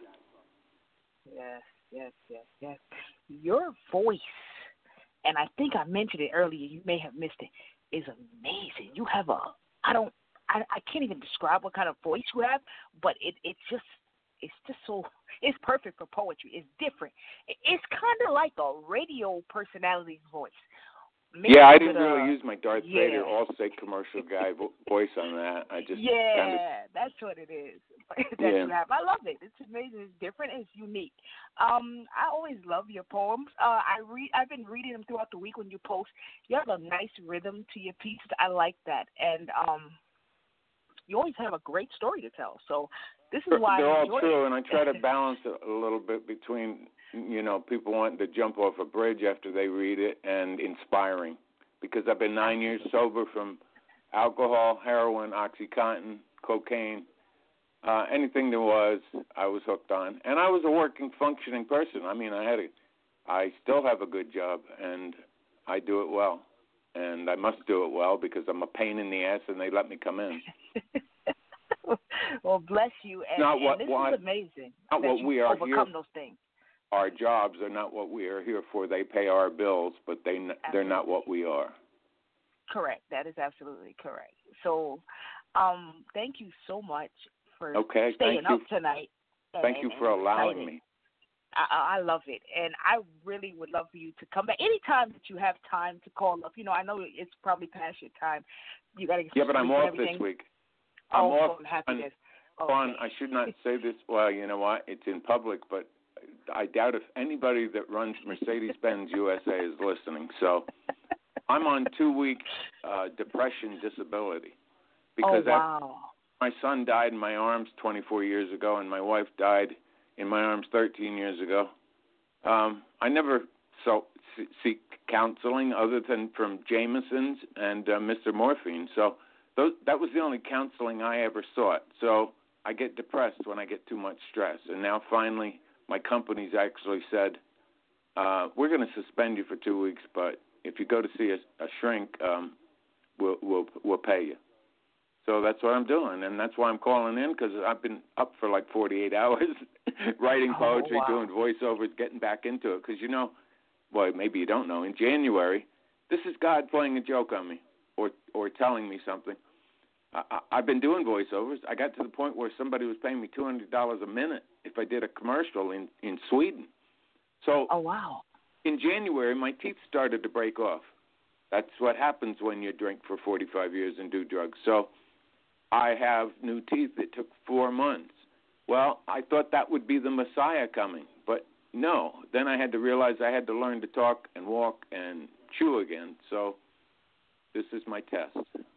yes, yes, yes, yes. Your voice, and I think I mentioned it earlier, you may have missed it, is amazing. You have a, I don't, I, I can't even describe what kind of voice you have, but it, it just, it's just so, it's perfect for poetry. It's different. It, it's kind of like a radio personality's voice. Maybe yeah, I didn't with, really uh, use my Darth yeah. Vader Allstate commercial guy vo- voice on that. I just yeah, kind of, that's what it is. that yeah. you have. I love it. It's amazing. It's different. It's unique. Um, I always love your poems. Uh, I read. I've been reading them throughout the week when you post. You have a nice rhythm to your pieces. I like that, and um, you always have a great story to tell. So this is why they're I all enjoy true, it. and I try to balance it a little bit between, you know, people wanting to jump off a bridge after they read it and inspiring. Because I've been nine years sober from alcohol, heroin, OxyContin, cocaine, uh, anything there was, I was hooked on. And I was a working, functioning person. I mean, I had a, I still have a good job, and I do it well. And I must do it well because I'm a pain in the ass, and they let me come in. Well, bless you. And, not what, and this what, is amazing. Not that what you we are overcome here. those things. Our jobs are not what we are here for. They pay our bills, but they Absolutely. they're not what we are. Correct. That is absolutely correct. So, um, thank you so much for okay, staying thank up you. tonight. And, thank you and, for and allowing excited. me. I, I love it, and I really would love for you to come back anytime that you have time to call up. You know, I know it's probably past your time. You got to get yeah, some but I'm sleep and off everything. this week. I'm oh, off I'm happy on, this. on, Okay. I should not say this. Well, you know what? It's in public, but I doubt if anybody that runs Mercedes-Benz U S A is listening. So I'm on two-week uh, depression disability because oh, wow. my son died in my arms twenty-four years ago, and my wife died in my arms thirteen years ago. Um, I never so seek counseling other than from Jameson's and uh, Mister Morphine. So those, that was the only counseling I ever sought. So I get depressed when I get too much stress. And now finally my company's actually said, uh, we're going to suspend you for two weeks, but if you go to see a, a shrink, um, we'll, we'll, we'll pay you. So that's what I'm doing, and that's why I'm calling in, because I've been up for like forty-eight hours writing poetry, oh, wow. doing voiceovers, getting back into it. Because, you know, well, maybe you don't know, in January, this is God playing a joke on me or or telling me something. I, I, I've been doing voiceovers. I got to the point where somebody was paying me two hundred dollars a minute if I did a commercial in, in Sweden. So oh, wow. in January, my teeth started to break off. That's what happens when you drink for forty-five years and do drugs. So I have new teeth. It took four months. Well, I thought that would be the Messiah coming, but no. Then I had to realize I had to learn to talk and walk and chew again. So this is my test.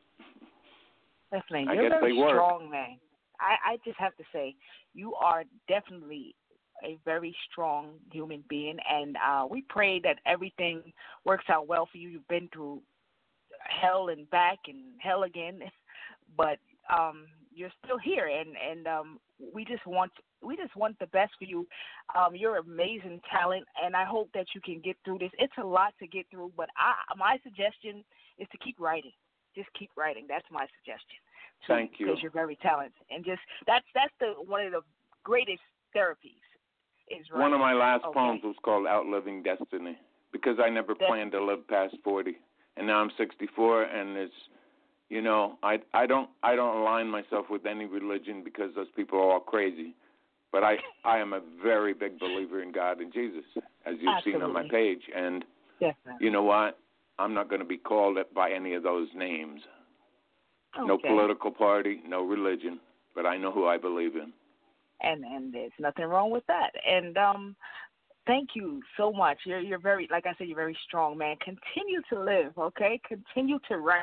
Definitely. I You're guess very they work. strong, man. I, I just have to say, you are definitely a very strong human being, and uh, we pray that everything works out well for you. You've been through hell and back and hell again, but um, you're still here, and and um, we just want we just want the best for you. Um, you're amazing talent, and I hope that you can get through this. It's a lot to get through, but I, my suggestion is to keep writing. Just keep writing. That's my suggestion. To, Thank you. Because you're very talented, and just that's that's the one of the greatest therapies. Is writing. One of my last okay. poems was called "Outliving Destiny" because I never That's, planned to live past forty, and now I'm sixty-four, and it's, you know, I I don't I don't align myself with any religion because those people are all crazy, but I I am a very big believer in God and Jesus, as you've Absolutely. seen on my page, and Definitely. you know what? I'm not going to be called by any of those names. Okay. No political party, no religion, but I know who I believe in. And and there's nothing wrong with that. And um, thank you so much. You're you're very, like I said, you're very strong, man. Continue to live, okay? Continue to write.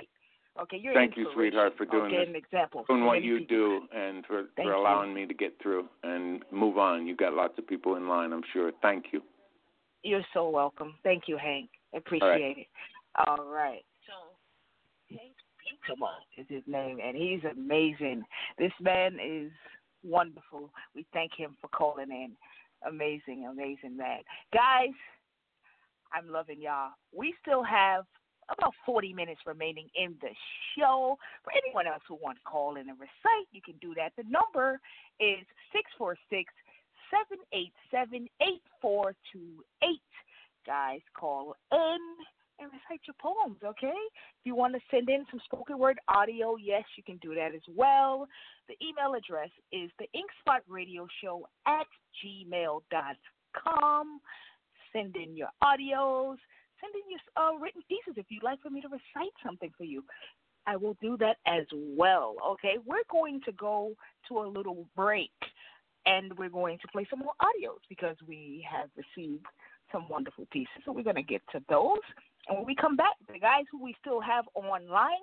Okay, you're Thank you, sweetheart, for doing okay, this. An example. Doing what Many you people. do and for, Thank for allowing you. me to get through and move on. You got lots of people in line, I'm sure. Thank you. You're so welcome. Thank you, Hank. Appreciate All right. it. All right. So, Hank Buchema is his name, and he's amazing. This man is wonderful. We thank him for calling in. Amazing, amazing man. Guys, I'm loving y'all. We still have about forty minutes remaining in the show. For anyone else who wants to call in and recite, you can do that. The number is six four six, seven eight seven, eight four two eight. Guys, call in and recite your poems, okay? If you want to send in some spoken word audio, yes, you can do that as well. The email address is the Inkspot Radio Show at gmail dot com. Send in your audios. Send in your uh, written pieces if you'd like for me to recite something for you. I will do that as well, okay? We're going to go to a little break, and we're going to play some more audios because we have received some wonderful pieces. So we're going to get to those. And when we come back, the guys who we still have online,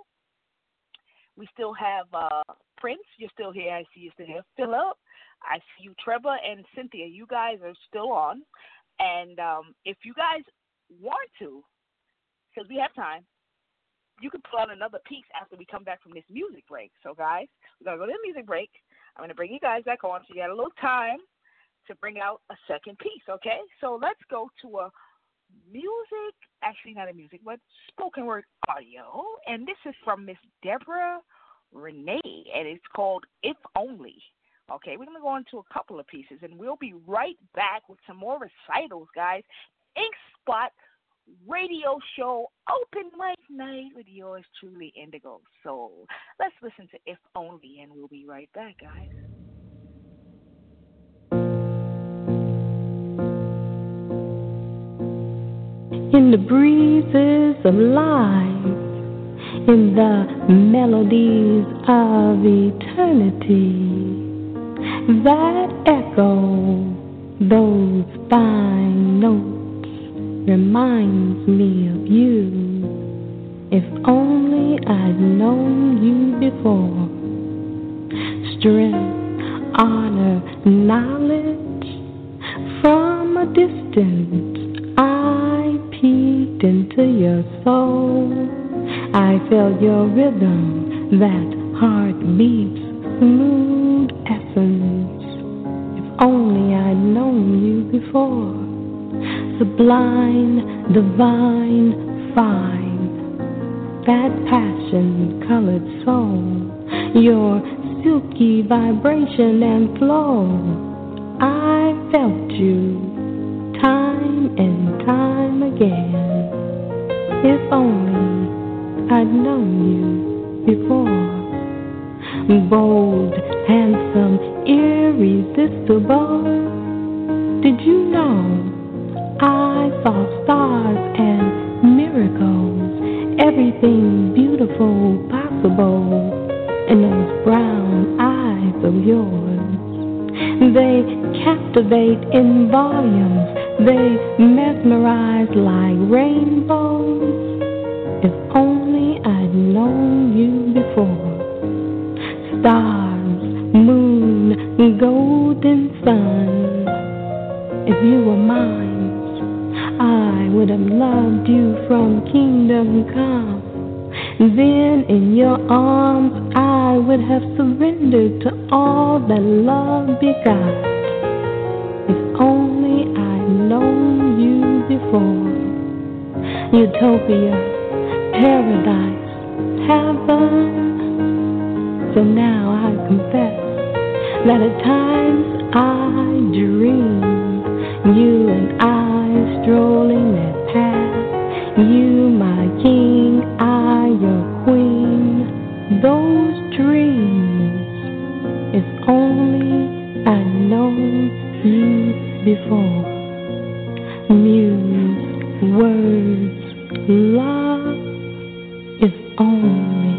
we still have uh, Prince. You're still here. I see you still here. Philip. I see you, Trevor and Cynthia. You guys are still on. And um, if you guys want to, because we have time, you can pull out another piece after we come back from this music break. So, guys, we're going to go to the music break. I'm going to bring you guys back on so you got a little time to bring out a second piece, okay? So let's go to a music, actually not a music, but spoken word audio. And this is from Miss Deborah Renee, and it's called If Only. Okay, we're going to go into a couple of pieces, and we'll be right back with some more recitals, guys. Ink Spot Radio Show, Open Mic Night with yours truly, Indigo Soul. Let's listen to If Only, and we'll be right back, guys. In the breezes of life, in the melodies of eternity, that echo, those fine notes, reminds me of you. If only I'd known you before. Strength, honor, knowledge, from a distance I peeked into your soul. I felt your rhythm, that heart beats smooth essence. If only I'd known you before. Sublime, divine, fine, that passion-colored soul, your silky vibration and flow. I felt you time and time again. If only I'd known you before. Bold, handsome, irresistible. Did you know I saw stars and miracles, everything beautiful possible in those brown eyes of yours? They captivate in volumes, they mesmerize like rainbows. If only I'd known you before. Stars, moon, golden sun. If you were mine, I would have loved you from kingdom come. Then in your arms I would have surrendered to all that love begot. If only I'd known you before. Utopia, paradise, heaven. So now I confess that at times I dream you and I strolling that path. You my king, I your queen. Those dreams, if only I'd known you before. Muse, words, love, if only.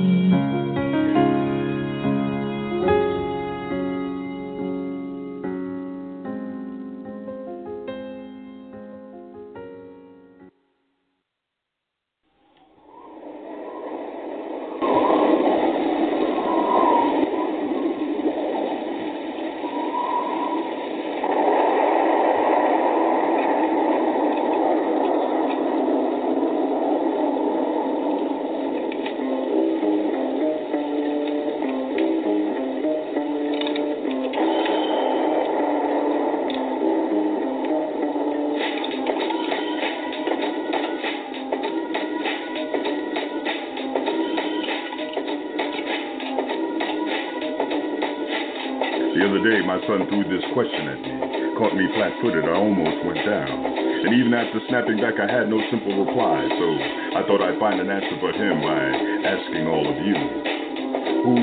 The other day, my son threw this question at me. Caught me flat-footed, I almost went down. And even after snapping back, I had no simple reply. So I thought I'd find an answer for him by asking all of you. Who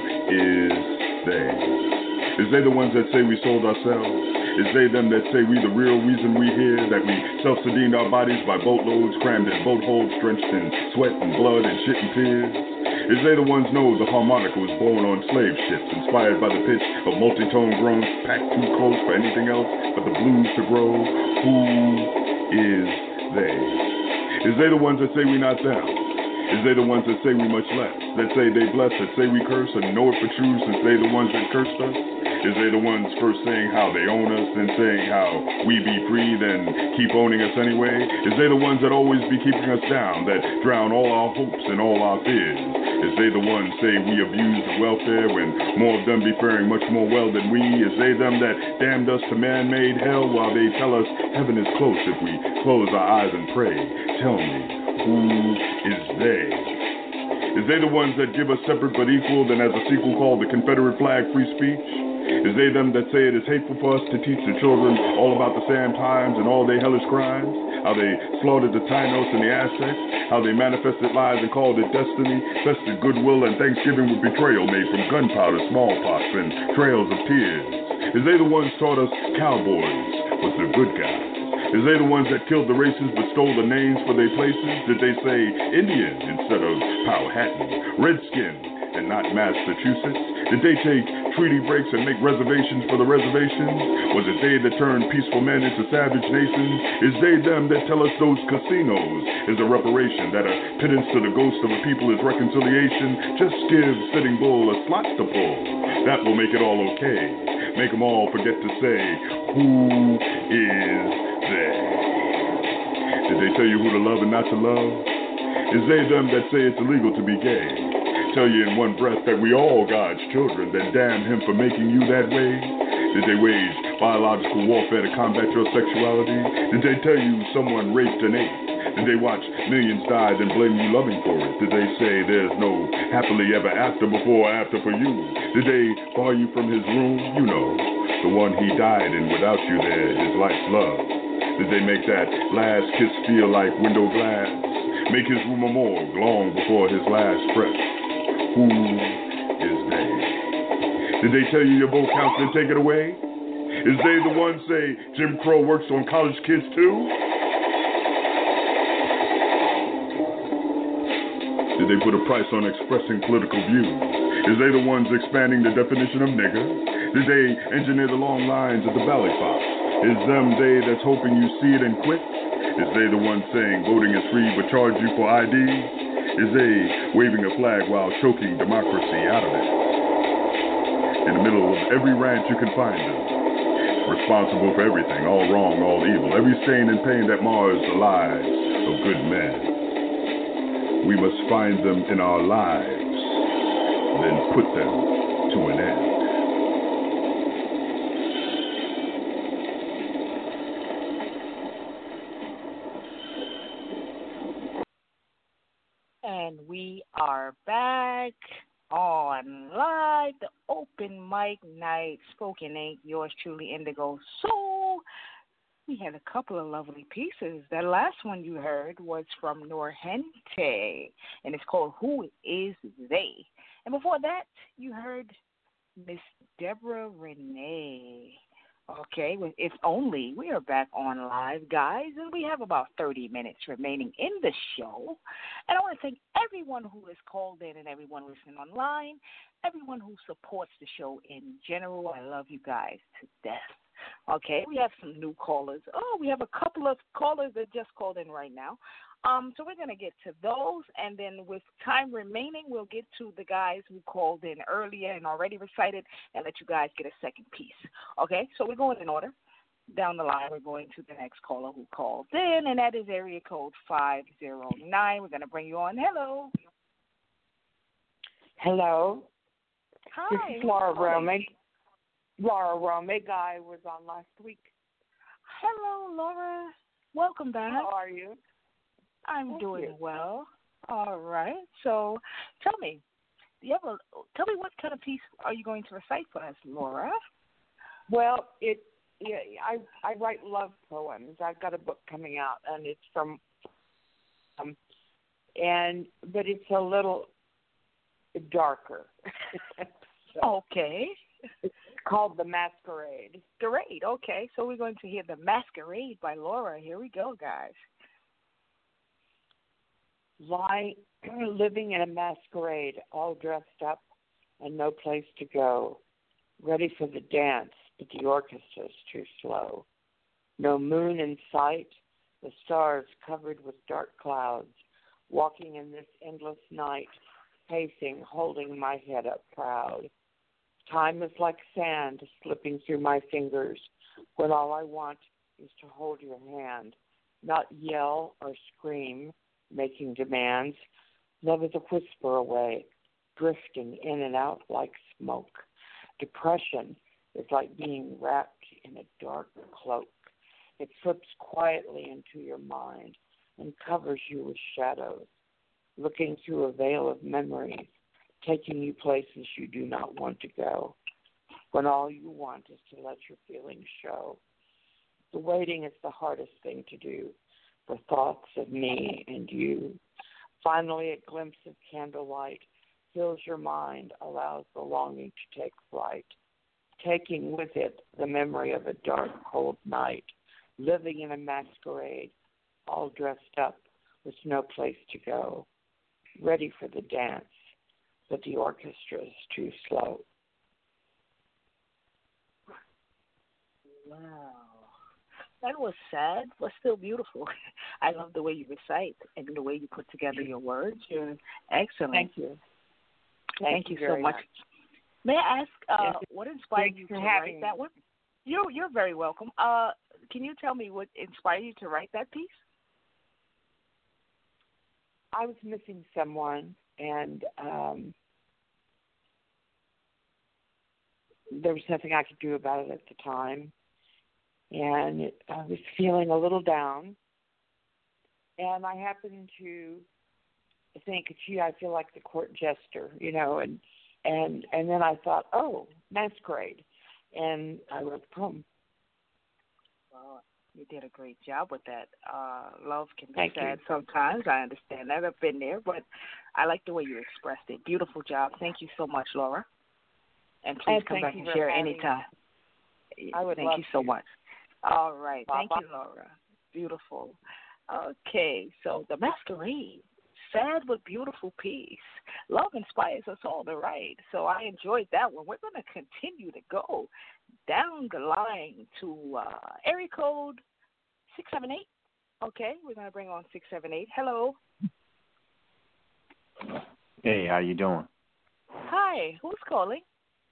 is they? Is they the ones that say we sold ourselves? Is they them that say we the real reason we here? That we self-sedened our bodies by boatloads, crammed in boat holds, drenched in sweat and blood and shit and tears? Is they the ones know the harmonica was born on slave ships, inspired by the pitch of multi-tone groans packed too close for anything else but the blues to grow? Who is they? Is they the ones that say we not them? Is they the ones that say we much less? That say they bless, that say we curse and know it for true since they the ones that cursed us? Is they the ones first saying how they own us, then saying how we be free, then keep owning us anyway? Is they the ones that always be keeping us down, that drown all our hopes and all our fears? Is they the ones say we abuse the welfare when more of them be faring much more well than we? Is they them that damned us to man-made hell while they tell us heaven is close if we close our eyes and pray? Tell me, who is they? Is they the ones that give us separate but equal, then as a sequel called the Confederate flag free speech? Is they them that say it is hateful for us to teach the children all about the Sam times and all their hellish crimes? How they slaughtered the Tainos and the Aztecs? How they manifested lies and called it destiny? Fested goodwill and thanksgiving with betrayal made from gunpowder, smallpox, and trails of tears? Is they the ones taught us cowboys was the good guys? Is they the ones that killed the races but stole the names for their places? Did they say Indian instead of Powhatan? Redskin and not Massachusetts? Did they take treaty breaks and make reservations for the reservations? Was it they that turned peaceful men into savage nations? Is they them that tell us those casinos is a reparation, that a pittance to the ghost of a people is reconciliation? Just give Sitting Bull a slot to pull. That will make it all okay. Make them all forget to say, who is they? Did they tell you who to love and not to love? Is they them that say it's illegal to be gay? Tell you in one breath that we all God's children, then damn him for making you that way? Did they wage biological warfare to combat your sexuality? Did they tell you someone raped and ate? Did they watch millions die then blame you loving for it? Did they say there's no happily ever after before or after for you? Did they bar you from his room? You know, the one he died in without you there, his life's love. Did they make that last kiss feel like window glass? Make his room a morgue long before his last breath? Who is they? Did they tell you your vote counts and take it away? Is they the ones say Jim Crow works on college kids too? Did they put a price on expressing political views? Is they the ones expanding the definition of nigger? Did they engineer the long lines at the ballot box? Is them they that's hoping you see it and quit? Is they the ones saying voting is free but charge you for I D? Is they waving a flag while choking democracy out of it? In the middle of every rant you can find them. Responsible for everything, all wrong, all evil, every stain and pain that mars the lives of good men. We must find them in our lives, then put them to an end. And we are back on live, the open mic night, Spoken Ink, yours truly, Indigo Soul. We had a couple of lovely pieces. That last one you heard was from Norhente, and it's called Who Is They? And before that, you heard Miss Deborah Renee. Okay, well, if only, we are back on live, guys, and we have about thirty minutes remaining in the show. And I want to thank everyone who has called in and everyone listening online, everyone who supports the show in general. I love you guys to death. Okay, we have some new callers. Oh, we have a couple of callers that just called in right now. Um, so we're going to get to those, and then with time remaining, we'll get to the guys who called in earlier and already recited and let you guys get a second piece. Okay, so we're going in order. Down the line, we're going to the next caller who called in, and that is area code five zero nine. We're going to bring you on. Hello. Hello. Hi. This is Laura Romig. Laura Romig. I was on last week. Hello, Laura. Welcome back. How are you? I'm Thank doing you. well. All right. So tell me, Do you have a, tell me what kind of piece are you going to recite for us, Laura? Well, it yeah, I I write love poems. I've got a book coming out, and it's from um, and but it's a little darker. so, okay. It's called The Masquerade. Masquerade. Okay, so we're going to hear The Masquerade by Laura. Here we go, guys. Lie, living in a masquerade, all dressed up and no place to go. Ready for the dance, but the orchestra's too slow. No moon in sight, the stars covered with dark clouds. Walking in this endless night, pacing, holding my head up proud. Time is like sand slipping through my fingers when all I want is to hold your hand, not yell or scream, making demands. Love is a whisper away, drifting in and out like smoke. Depression is like being wrapped in a dark cloak. It slips quietly into your mind and covers you with shadows, looking through a veil of memories, taking you places you do not want to go, when all you want is to let your feelings show. The waiting is the hardest thing to do, for thoughts of me and you. Finally, a glimpse of candlelight fills your mind, allows the longing to take flight, taking with it the memory of a dark, cold night, living in a masquerade, all dressed up with no place to go, ready for the dance, but the orchestra is too slow. Wow. That was sad, but still beautiful. I love the way you recite and the way you put together your words. You're excellent. Thank you. Thank, Thank you, you so much. much. May I ask uh, yes. what inspired you to write me. that one? You're, you're very welcome. Uh, can you tell me what inspired you to write that piece? I was missing someone, and um, there was nothing I could do about it at the time. And it, I was feeling a little down. And I happened to think, gee, I feel like the court jester, you know, and and and then I thought, oh, masquerade. And I wrote the poem. Well, you did a great job with that. Uh, love can be Thank sad you. sometimes. I understand that. I've been there, but I like the way you expressed it. Beautiful job. Thank you so much, Laura. And please and come back and share anytime. I would Thank love you so to. much. All right. Bye-bye. Thank you, Laura. Beautiful. Okay, so The Masquerade. Sad but beautiful piece. Love inspires us all to write. So I enjoyed that one. We're going to continue to go down the line to uh, area code six seven eight. Okay, we're going to bring on six seven eight. Hello. Hey, how you doing? Hi, who's calling?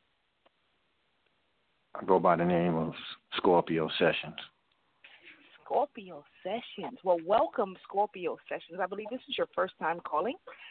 I go by the name of Scorpio Sessions. Scorpio Sessions. Well, welcome, Scorpio Sessions. I believe this is your first time calling.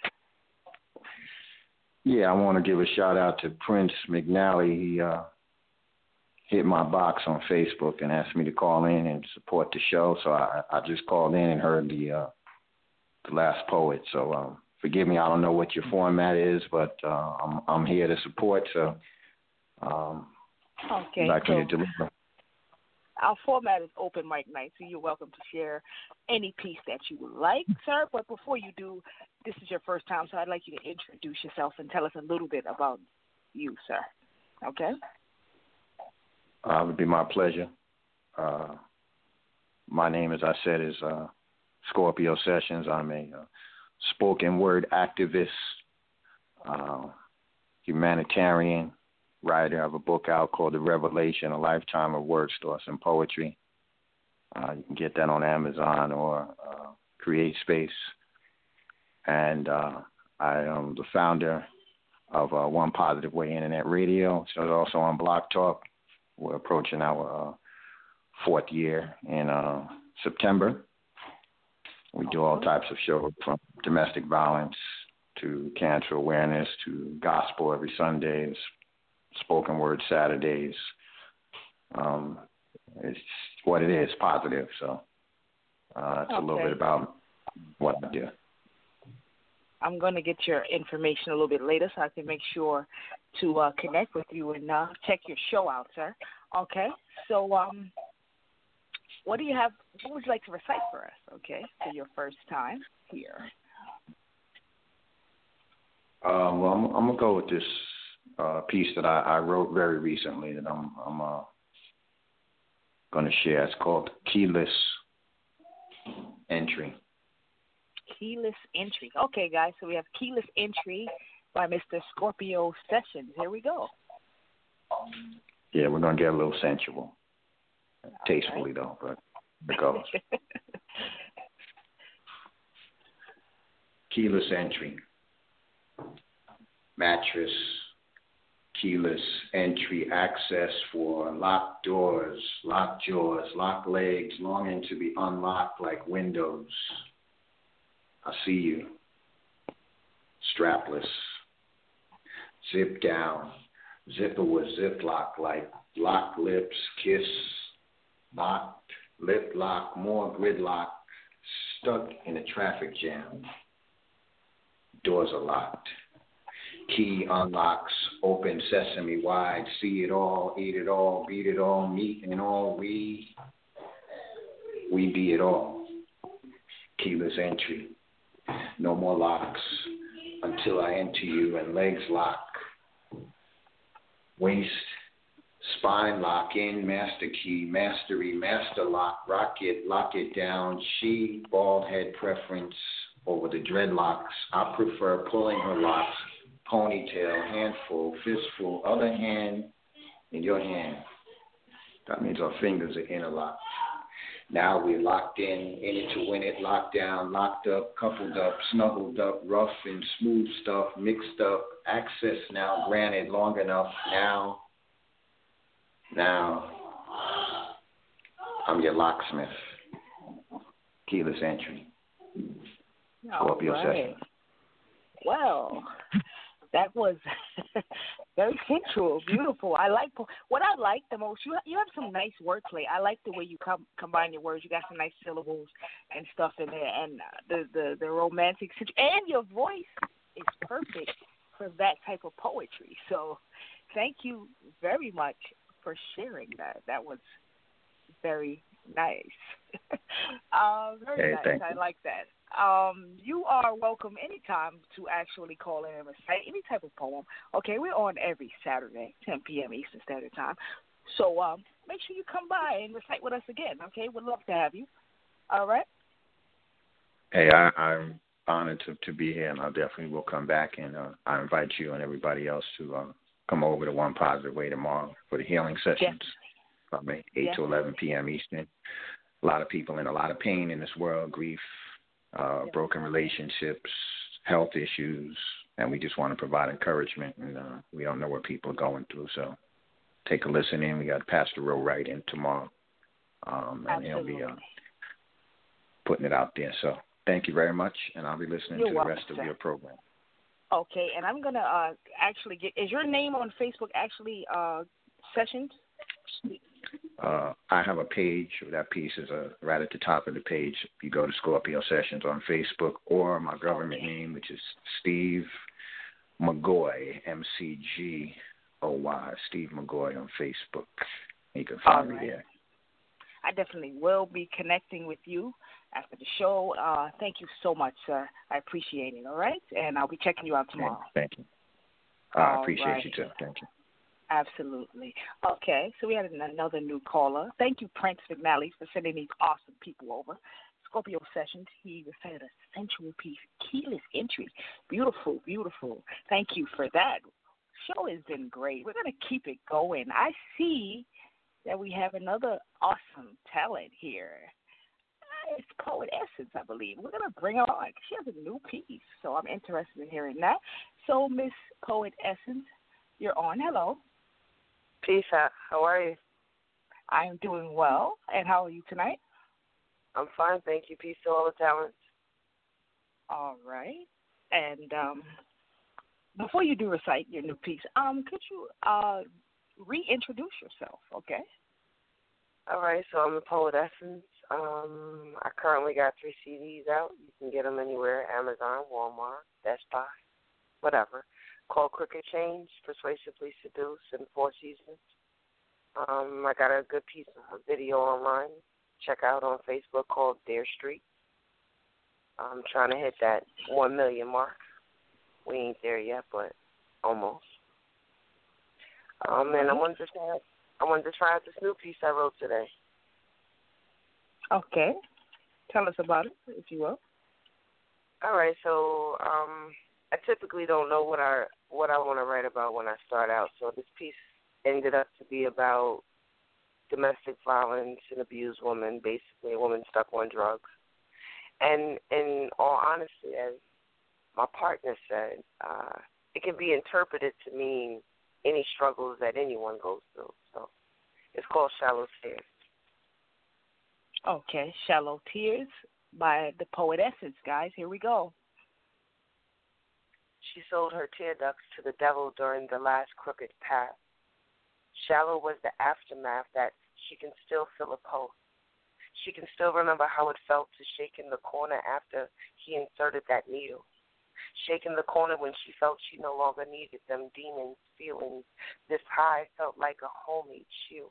Yeah, I want to give a shout out to Prince McNally. He uh, hit my box on Facebook and asked me to call in and support the show. So I, I just called in and heard the uh, the last poet. So um, forgive me, I don't know what your format is, but uh, I'm I'm here to support. So um, okay, I'd like so me to deliver. Our format is open mic night, so you're welcome to share any piece that you would like, sir. But before you do, this is your first time, so I'd like you to introduce yourself and tell us a little bit about you, sir. Okay? Uh, it would be my pleasure. Uh, my name, as I said, is uh, Scorpio Sessions. I'm a uh, spoken word activist, uh, humanitarian, writer of a book out called The Revelation, A Lifetime of Words, Thoughts, and Poetry. Uh, you can get that on Amazon or uh, CreateSpace. And uh, I am the founder of uh, One Positive Way Internet Radio. So it's also on Block Talk. We're approaching our uh, fourth year in uh, September. We do all types of shows, from domestic violence to cancer awareness to gospel every Sunday, spoken word Saturdays. Um, it's what it is, positive. So uh, that's okay. a little bit about what I do. I'm going to get your information a little bit later so I can make sure to uh, connect with you and uh, check your show out, sir. Okay. So, um, what do you have? What would you like to recite for us? Okay, for your first time here. Um, well, I'm, I'm gonna go with this uh, piece that I, I wrote very recently that I'm I'm uh, gonna share. It's called Keyless Entry. Keyless Entry. Okay, guys. So we have Keyless Entry by Mister Scorpio Sessions. Here we go. Yeah, we're gonna get a little sensual. Tastefully, right. Though, but it goes. Keyless entry. Mattress. Keyless entry access for locked doors, locked jaws, locked legs, longing to be unlocked like windows. I see you. Strapless. Zip down. Zipper with ziplock like locked lips, kiss. Locked, lip lock, more gridlock, stuck in a traffic jam. Doors are locked. Key unlocks, open sesame wide, see it all, eat it all, beat it all, meet and all, we, we be it all. Keyless entry. No more locks until I enter you and legs lock. Waist, spine lock in, master key, mastery, master lock, rock it, lock it down. She, bald head preference over the dreadlocks. I prefer pulling her locks, ponytail, handful, fistful, other hand in your hand. That means our fingers are interlocked. Now we're locked in, in it to win it, locked down, locked up, coupled up, snuggled up, rough and smooth stuff, mixed up, access now granted long enough. Now Now, I'm your locksmith. Keyless entry. Scorpio right. Session. Well, that was very sensual, beautiful. I like what I like the most. You you have some nice wordplay. I like the way you com- combine your words. You got some nice syllables and stuff in there, and the the the romantic and your voice is perfect for that type of poetry. So, thank you very much for sharing that. That was very nice. uh, very hey, nice. I like that. Um, you are welcome anytime to actually call in and recite any type of poem. Okay, we're on every Saturday, ten p.m. Eastern Standard Time. So um, make sure you come by and recite with us again. Okay, we'd love to have you. All right. Hey, I, I'm honored to, to be here, and I definitely will come back. And uh, I invite you and everybody else to uh, come over to One Positive Way tomorrow for the healing sessions from eight yes. to eleven p.m. Eastern. A lot of people in a lot of pain in this world, grief, uh, yes. broken relationships, health issues, and we just want to provide encouragement. And uh, we don't know what people are going through, so take a listen in. We got Pastor Rowe right in tomorrow, um, and Absolutely. he'll be uh, putting it out there. So thank you very much, and I'll be listening You're to welcome, the rest of sir. your program. Okay, and I'm gonna uh, actually get. Is your name on Facebook actually uh, Sessions? Uh, I have a page. That piece is uh, right at the top of the page. You go to Scorpio Sessions on Facebook, or my government okay. name, which is Steve McGoy, M C G O Y, Steve McGoy on Facebook. You can find right. me there. I definitely will be connecting with you after the show. Uh, thank you so much, sir. I appreciate it, all right? And I'll be checking you out tomorrow. Thank you. I appreciate right. you, too. Thank you. Absolutely. Okay, so we had another new caller. Thank you, Prince McNally, for sending these awesome people over. Scorpio Sessions, he recited a sensual piece, Keyless Entry. Beautiful, beautiful. Thank you for that. Show has been great. We're going to keep it going. I see that we have another awesome talent here. It's Poet Essence, I believe. We're going to bring her on. She has a new piece, so I'm interested in hearing that. So, Miss Poet Essence, you're on. Hello. Peace out. How are you? I am doing well. And how are you tonight? I'm fine, thank you. Peace to all the talents. All right. And um, before you do recite your new piece, um, could you uh, reintroduce yourself, okay? All right, so I'm the Poet Essence. Um, I currently got three C Ds out. You can get them anywhere, Amazon, Walmart, Best Buy, whatever. Called Crooked Change, Persuasively Seduce, in Four Seasons. Um, I got a good piece of video online. Check out on Facebook called Dare Street. I'm trying to hit that one million mark. We ain't there yet, but almost. Um, and I wanted to try, I wanted to try out this new piece I wrote today. Okay. Tell us about it, if you will. All right, so um, I typically don't know what I what I want to write about when I start out. So this piece ended up to be about domestic violence and abused women, basically a woman stuck on drugs. And in all honesty, as my partner said, uh, it can be interpreted to mean any struggles that anyone goes through. So it's called Shallow Tears. Okay, Shallow Tears by the Poet Essence, guys. Here we go. She sold her tear ducts to the devil during the last crooked path. Shallow was the aftermath that she can still feel a pulse. She can still remember how it felt to shake in the corner after he inserted that needle. Shake in the corner when she felt she no longer needed them demons' feelings. This high felt like a homemade shield.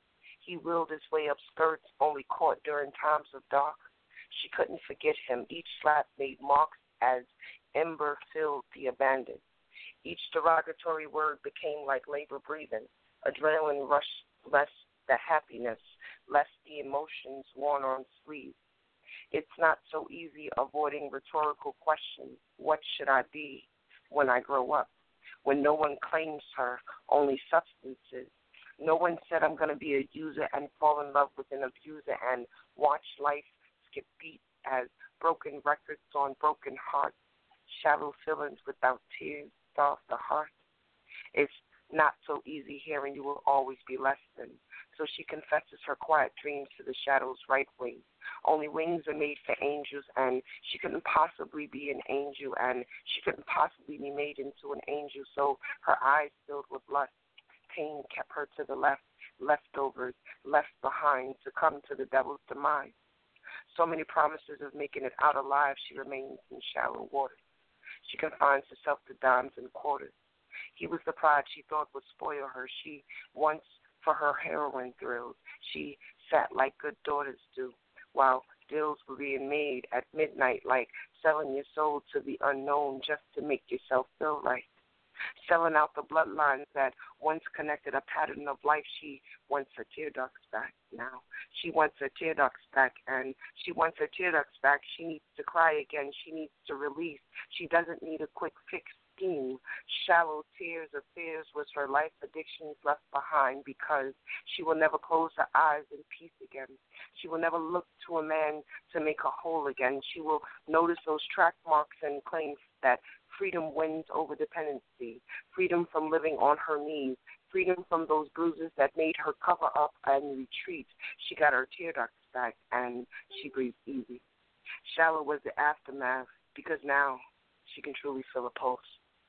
He wheeled his way up skirts only caught during times of dark. She couldn't forget him. Each slap made marks as ember filled the abandoned. Each derogatory word became like labor breathing. Adrenaline rushed less the happiness, less the emotions worn on sleeves. It's not so easy avoiding rhetorical questions. What should I be when I grow up? When no one claims her, only substances. No one said I'm going to be a user and fall in love with an abuser and watch life skip beats as broken records on broken hearts. Shallow feelings without tears starve the heart. It's not so easy hearing you will always be less than. So she confesses her quiet dreams to the shadow's right wing. Only wings are made for angels, and she couldn't possibly be an angel, and she couldn't possibly be made into an angel. So her eyes filled with lust. Pain kept her to the left, leftovers left behind to come to the devil's demise. So many promises of making it out alive, she remains in shallow water. She confines herself to dimes and quarters. He was the pride she thought would spoil her. She once, for her heroin thrills, she sat like good daughters do, while deals were being made at midnight, like selling your soul to the unknown just to make yourself feel right. Selling out the bloodlines that once connected a pattern of life. She wants her tear ducts back now. She wants her tear ducts back, and she wants her tear ducts back. She needs to cry again. She needs to release. She doesn't need a quick fix scheme. Shallow tears of fears was her life addictions left behind because she will never close her eyes in peace again. She will never look to a man to make her whole again. She will notice those track marks and claim that freedom wins over dependency, freedom from living on her knees, freedom from those bruises that made her cover up and retreat. She got her tear ducts back, and she breathed easy. Shallow was the aftermath because now she can truly feel a pulse.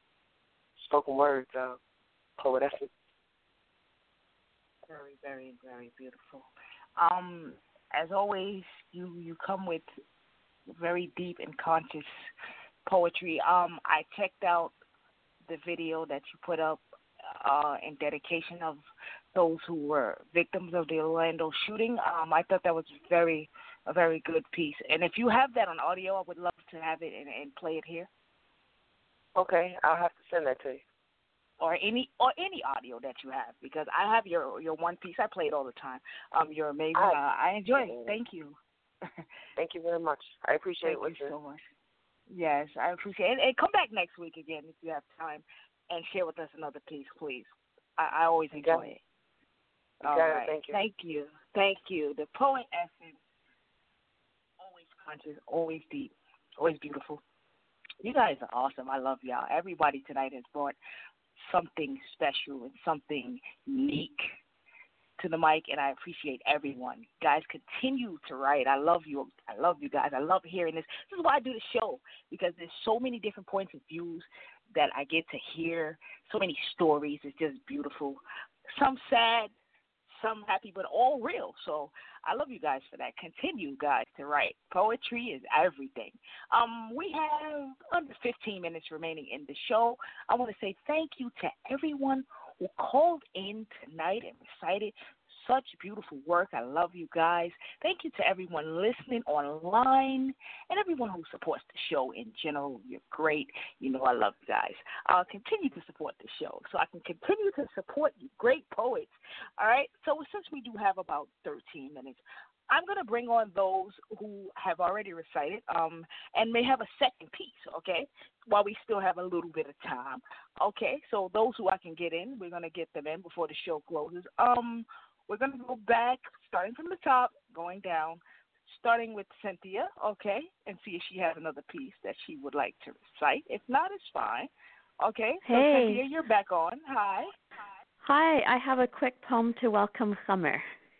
Spoken words of Poet Essence. Very, very, very beautiful. Um, as always, you, you come with very deep and conscious poetry. Um, I checked out the video that you put up uh, in dedication of those who were victims of the Orlando shooting. Um, I thought that was very, a very good piece. And if you have that on audio, I would love to have it and, and play it here. Okay, I'll have to send that to you. Or any or any audio that you have, because I have your your one piece. I play it all the time. Um, you're amazing. I, uh, I enjoy it. Thank you. Thank you very much. I appreciate Thank it. you so much. Yes, I appreciate it. And come back next week again if you have time and share with us another piece, please. I, I always enjoy it. it. All right. Thank you. Thank you. Thank you. The Poet Essence, always conscious, always deep, always beautiful. You guys are awesome. I love y'all. Everybody tonight has brought something special and something unique to the mic, and I appreciate everyone. Guys, continue to write. I love you. I love you guys. I love hearing this. This is why I do the show, because there's so many different points of views that I get to hear, so many stories. It's just beautiful. Some sad, some happy, but all real. So I love you guys for that. Continue, guys, to write. Poetry is everything. Um, we have under fifteen minutes remaining in the show. I want to say thank you to everyone who called in tonight and recited such beautiful work. I love you guys. Thank you to everyone listening online and everyone who supports the show in general. You're great. You know I love you guys. I'll continue to support the show so I can continue to support you great poets. All right? So since we do have about thirteen minutes, I'm going to bring on those who have already recited um, and may have a second piece, okay, while we still have a little bit of time. Okay, so those who I can get in, we're going to get them in before the show closes. Um, We're going to go back, starting from the top, going down, starting with Cynthia, okay, and see if she has another piece that she would like to recite. If not, it's fine. Okay, so Hey. Cynthia, you're back on. Hi. Hi, I have a quick poem to welcome summer.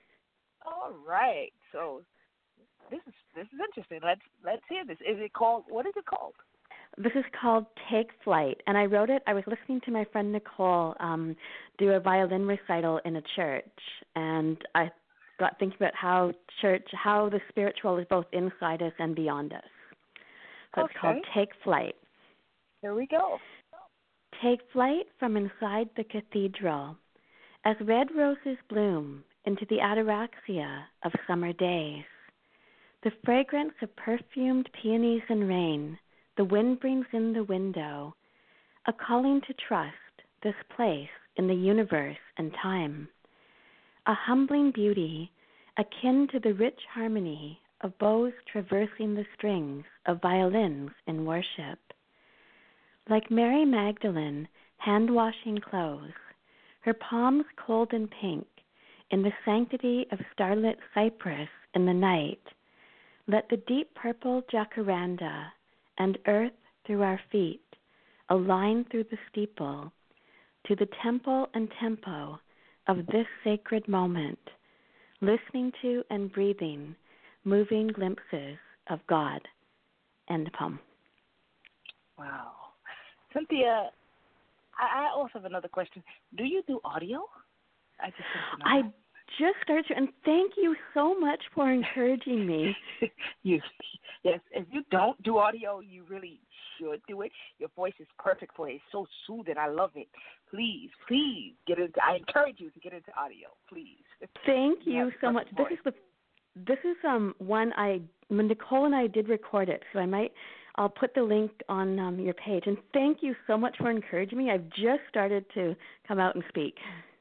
All right. So this is this is interesting. Let's let's hear this. Is it called? What is it called? This is called Take Flight, and I wrote it. I was listening to my friend Nicole um, do a violin recital in a church, and I got thinking about how church, how the spiritual is both inside us and beyond us. So Okay. it's called Take Flight. Here we go. Take flight from inside the cathedral, as red roses bloom into the ataraxia of summer days. The fragrance of perfumed peonies and rain the wind brings in the window, a calling to trust this place in the universe and time, a humbling beauty akin to the rich harmony of bows traversing the strings of violins in worship. Like Mary Magdalene hand-washing clothes, her palms cold and pink, in the sanctity of starlit cypress in the night, let the deep purple jacaranda and earth through our feet, a line through the steeple, to the temple and tempo of this sacred moment, listening to and breathing moving glimpses of God. End poem. Wow. Cynthia, I, I also have another question. Do you do audio? I just want to know. I just started to, and thank you so much for encouraging me. you, yes, if you don't do audio, you really should do it. Your voice is perfect for it. It's so soothing. I love it. Please, please get into. I encourage you to get into audio. Please. Thank you, you so much. This is the this is um one I when Nicole and I did record it, so I might I'll put the link on um, your page. And thank you so much for encouraging me. I've just started to come out and speak.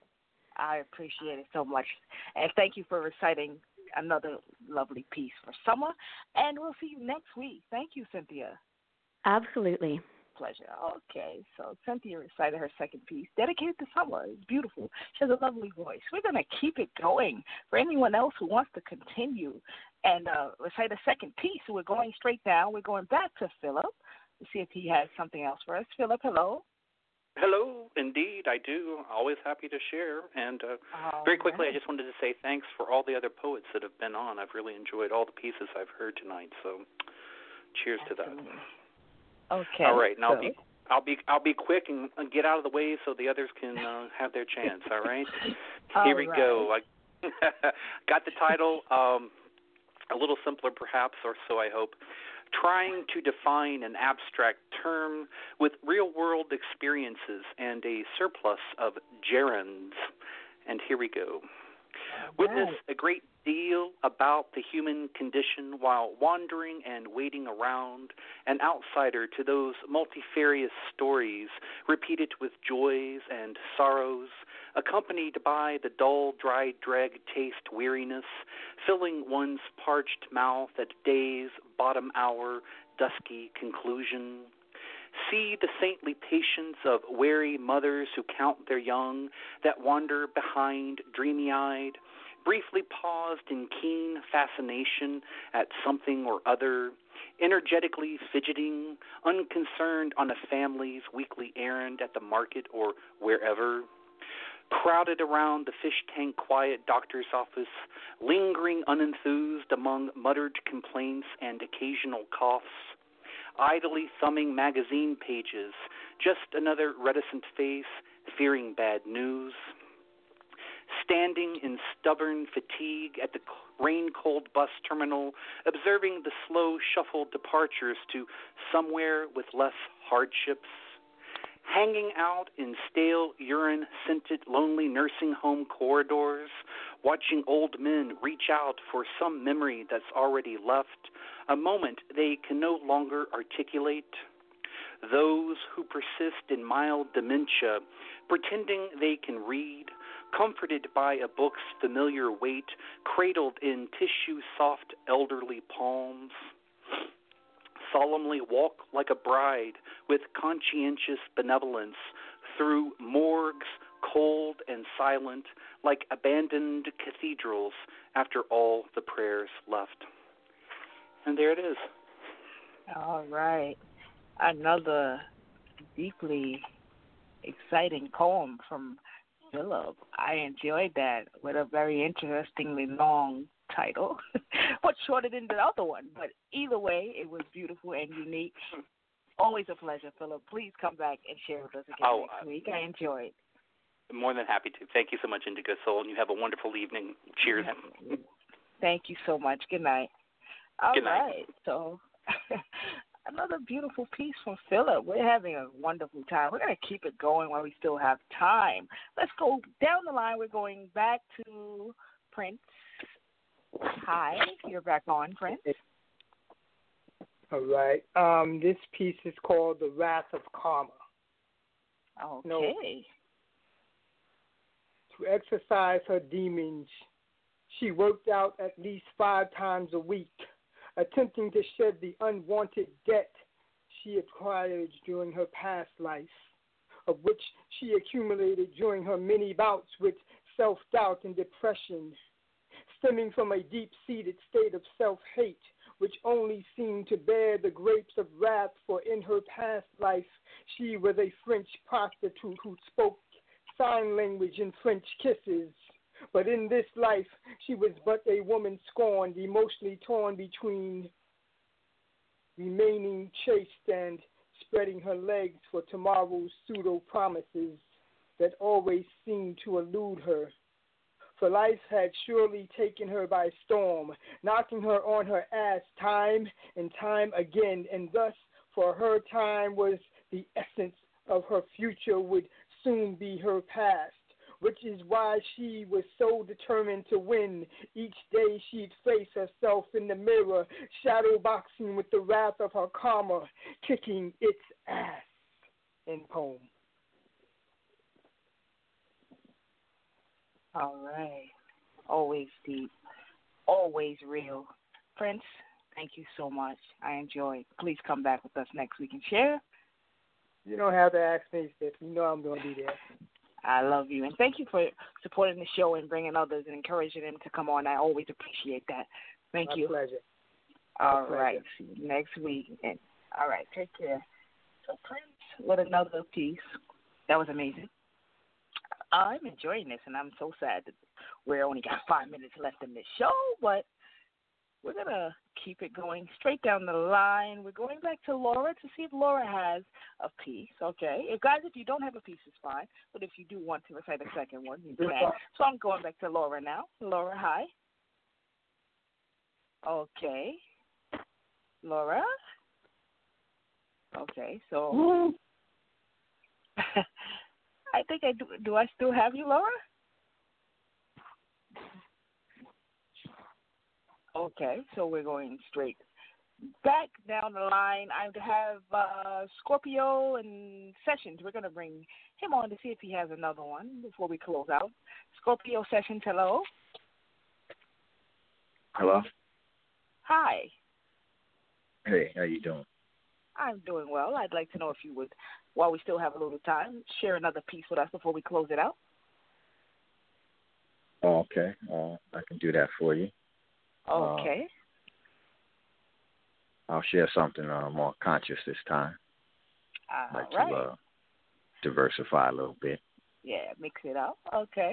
I appreciate it so much. And thank you for reciting another lovely piece for summer. And we'll see you next week. Thank you, Cynthia. Absolutely. Pleasure. Okay, so Cynthia recited her second piece, dedicated to summer. It's beautiful. She has a lovely voice. We're going to keep it going. For anyone else who wants to continue and uh, recite a second piece, we're going straight down. We're going back to Philip to see if he has something else for us. Philip, hello. Hello, indeed, I do. Always happy to share. And uh, All very quickly, right. I just wanted to say thanks for all the other poets that have been on. I've really enjoyed all the pieces I've heard tonight. So, cheers Absolutely. to that. Okay. All right, and I'll so. be I'll be I'll be quick and get out of the way so the others can uh, have their chance. All right. All Here we right. go. I got the title. Um, a little simpler, perhaps, or so I hope. Trying to define an abstract term with real-world experiences and a surplus of gerunds. And here we go. Witness a great deal about the human condition while wandering and waiting around, an outsider to those multifarious stories, repeated with joys and sorrows, accompanied by the dull, dry drag taste weariness, filling one's parched mouth at day's bottom hour, dusky conclusion. See the saintly patience of wary mothers who count their young that wander behind, dreamy-eyed, briefly paused in keen fascination at something or other, energetically fidgeting, unconcerned on a family's weekly errand at the market or wherever, crowded around the fish tank quiet doctor's office, lingering unenthused among muttered complaints and occasional coughs, idly thumbing magazine pages, just another reticent face, fearing bad news, standing in stubborn fatigue at the rain-cold bus terminal, observing the slow shuffled departures to somewhere with less hardships, hanging out in stale, urine-scented, lonely nursing home corridors, watching old men reach out for some memory that's already left, a moment they can no longer articulate. Those who persist in mild dementia, pretending they can read, comforted by a book's familiar weight, cradled in tissue-soft elderly palms, solemnly walk like a bride with conscientious benevolence through morgues cold and silent like abandoned cathedrals after all the prayers left. And there it is. All right. Another deeply exciting poem from Philip. I enjoyed that with a very interestingly long title, but shorter than the other one. But either way, it was beautiful and unique. Always a pleasure, Philip. Please come back and share with us again oh, next uh, week. I enjoyed. More than happy to. Thank you so much, Indigo Soul, and you have a wonderful evening. Cheers. Thank you so much. Good night. All Good night. right. So another beautiful piece from Philip. We're having a wonderful time. We're going to keep it going while we still have time. Let's go down the line. We're going back to Prince. Hi, you're back on, Prince. All right. Um, this piece is called The Wrath of Karma. Okay. No, to exercise her demons, she worked out at least five times a week, attempting to shed the unwanted debt she acquired during her past life, of which she accumulated during her many bouts with self-doubt and depression, stemming from a deep-seated state of self-hate, which only seemed to bear the grapes of wrath, for in her past life she was a French prostitute who spoke sign language and French kisses. But in this life she was but a woman scorned, emotionally torn between remaining chaste and spreading her legs for tomorrow's pseudo-promises that always seemed to elude her. For life had surely taken her by storm, knocking her on her ass time and time again, and thus for her time was the essence of her future would soon be her past, which is why she was so determined to win. Each day she'd face herself in the mirror, shadow boxing with the wrath of her karma, kicking its ass. In poem. All right. Always deep. Always real. Prince, thank you so much. I enjoyed. Please come back with us next week and share. You don't have to ask me, Steph. You know I'm going to be there. I love you. And thank you for supporting the show and bringing others and encouraging them to come on. I always appreciate that. Thank My you. pleasure. All My right. pleasure. See you next week. And, all right. Take care. So, Prince, with another piece. That was amazing. I'm enjoying this, and I'm so sad that we only got five minutes left in this show, but we're going to keep it going straight down the line. We're going back to Laura to see if Laura has a piece, okay? If, guys, if you don't have a piece, it's fine, but if you do want to recite a second one, you can. So I'm going back to Laura now. Laura, hi. Okay. Laura? Okay, so... I think I do. Do I still have you, Laura? Okay, so we're going straight back down the line. I have uh, Scorpio and Sessions. We're going to bring him on to see if he has another one before we close out. Scorpio Sessions, hello. Hello. Hi. Hey, how you doing? I'm doing well. I'd like to know if you would, while we still have a little time, share another piece with us before we close it out. Oh, okay. Uh, I can do that for you. Okay. Uh, I'll share something uh, more conscious this time. All like right. to uh, diversify a little bit. Yeah, mix it up. Okay.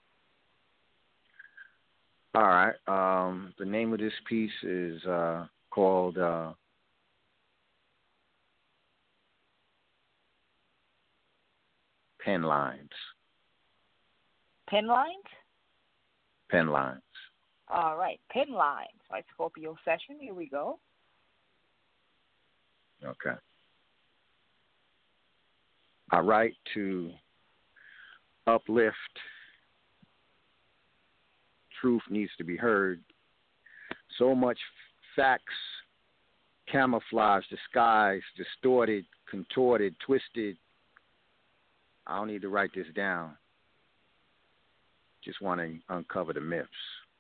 All right. Um, the name of this piece is uh, called uh, Pen Lines. Pen lines? Pen lines. All right, pen lines. My Scorpio session. Here we go. Okay. I write to uplift. Truth needs to be heard. So much facts, camouflage, disguised, distorted, contorted, twisted. I don't need to write this down. Just want to uncover the myths.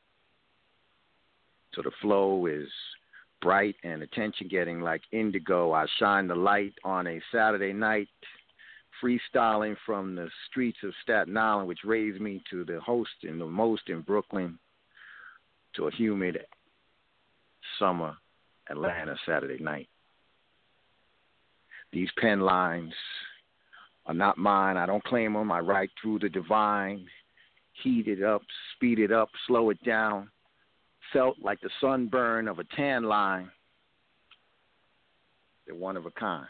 So the flow is bright and attention getting like indigo. I shine the light on a Saturday night, freestyling from the streets of Staten Island, which raised me to the host and the most in Brooklyn, to a humid summer Atlanta Saturday night. These pen lines are not mine. I don't claim them. I write through the divine, heat it up, speed it up, slow it down. Felt like the sunburn of a tan line. They're one of a kind.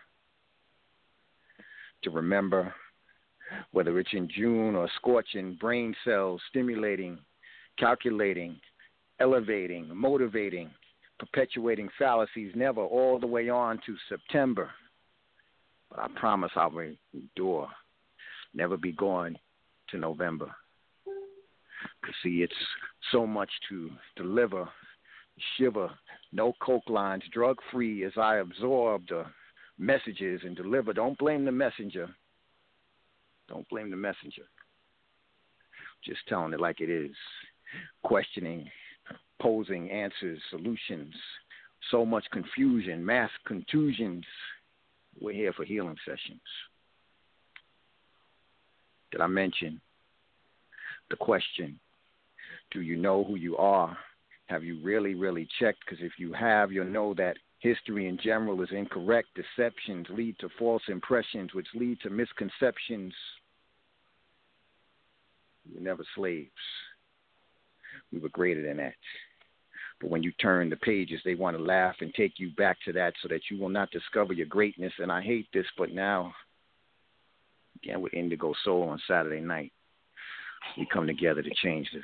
To remember, whether it's in June or scorching, brain cells stimulating, calculating, elevating, motivating, perpetuating fallacies, never all the way on to September. But I promise I will endure, never be going to November. Because, see, it's so much to deliver, shiver, no coke lines, drug-free as I absorb the messages and deliver. Don't blame the messenger. Don't blame the messenger. Just telling it like it is. Questioning, posing answers, solutions. So much confusion, mass contusions. We're here for healing sessions. Did I mention the question, do you know who you are? Have you really, really checked? Because if you have, you'll know that history in general is incorrect. Deceptions lead to false impressions, which lead to misconceptions. We were never slaves. We were greater than that. But when you turn the pages, they want to laugh and take you back to that so that you will not discover your greatness. And I hate this, but now, again, with Indigo Soul on Saturday night, we come together to change this.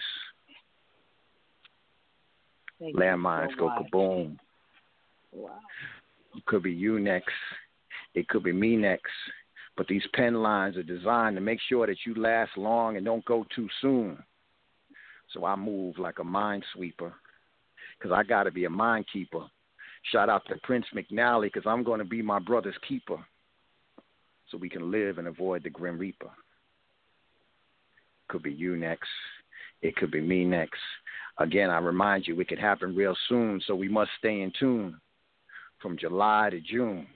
Thank Landmines so go much. kaboom. Wow. It could be you next. It could be me next. But these pen lines are designed to make sure that you last long and don't go too soon. So I move like a minesweeper because I got to be a mind keeper. Shout out to Prince McNally because I'm going to be my brother's keeper so we can live and avoid the Grim Reaper. Could be you next. It could be me next. Again, I remind you, it could happen real soon, so we must stay in tune from July to June.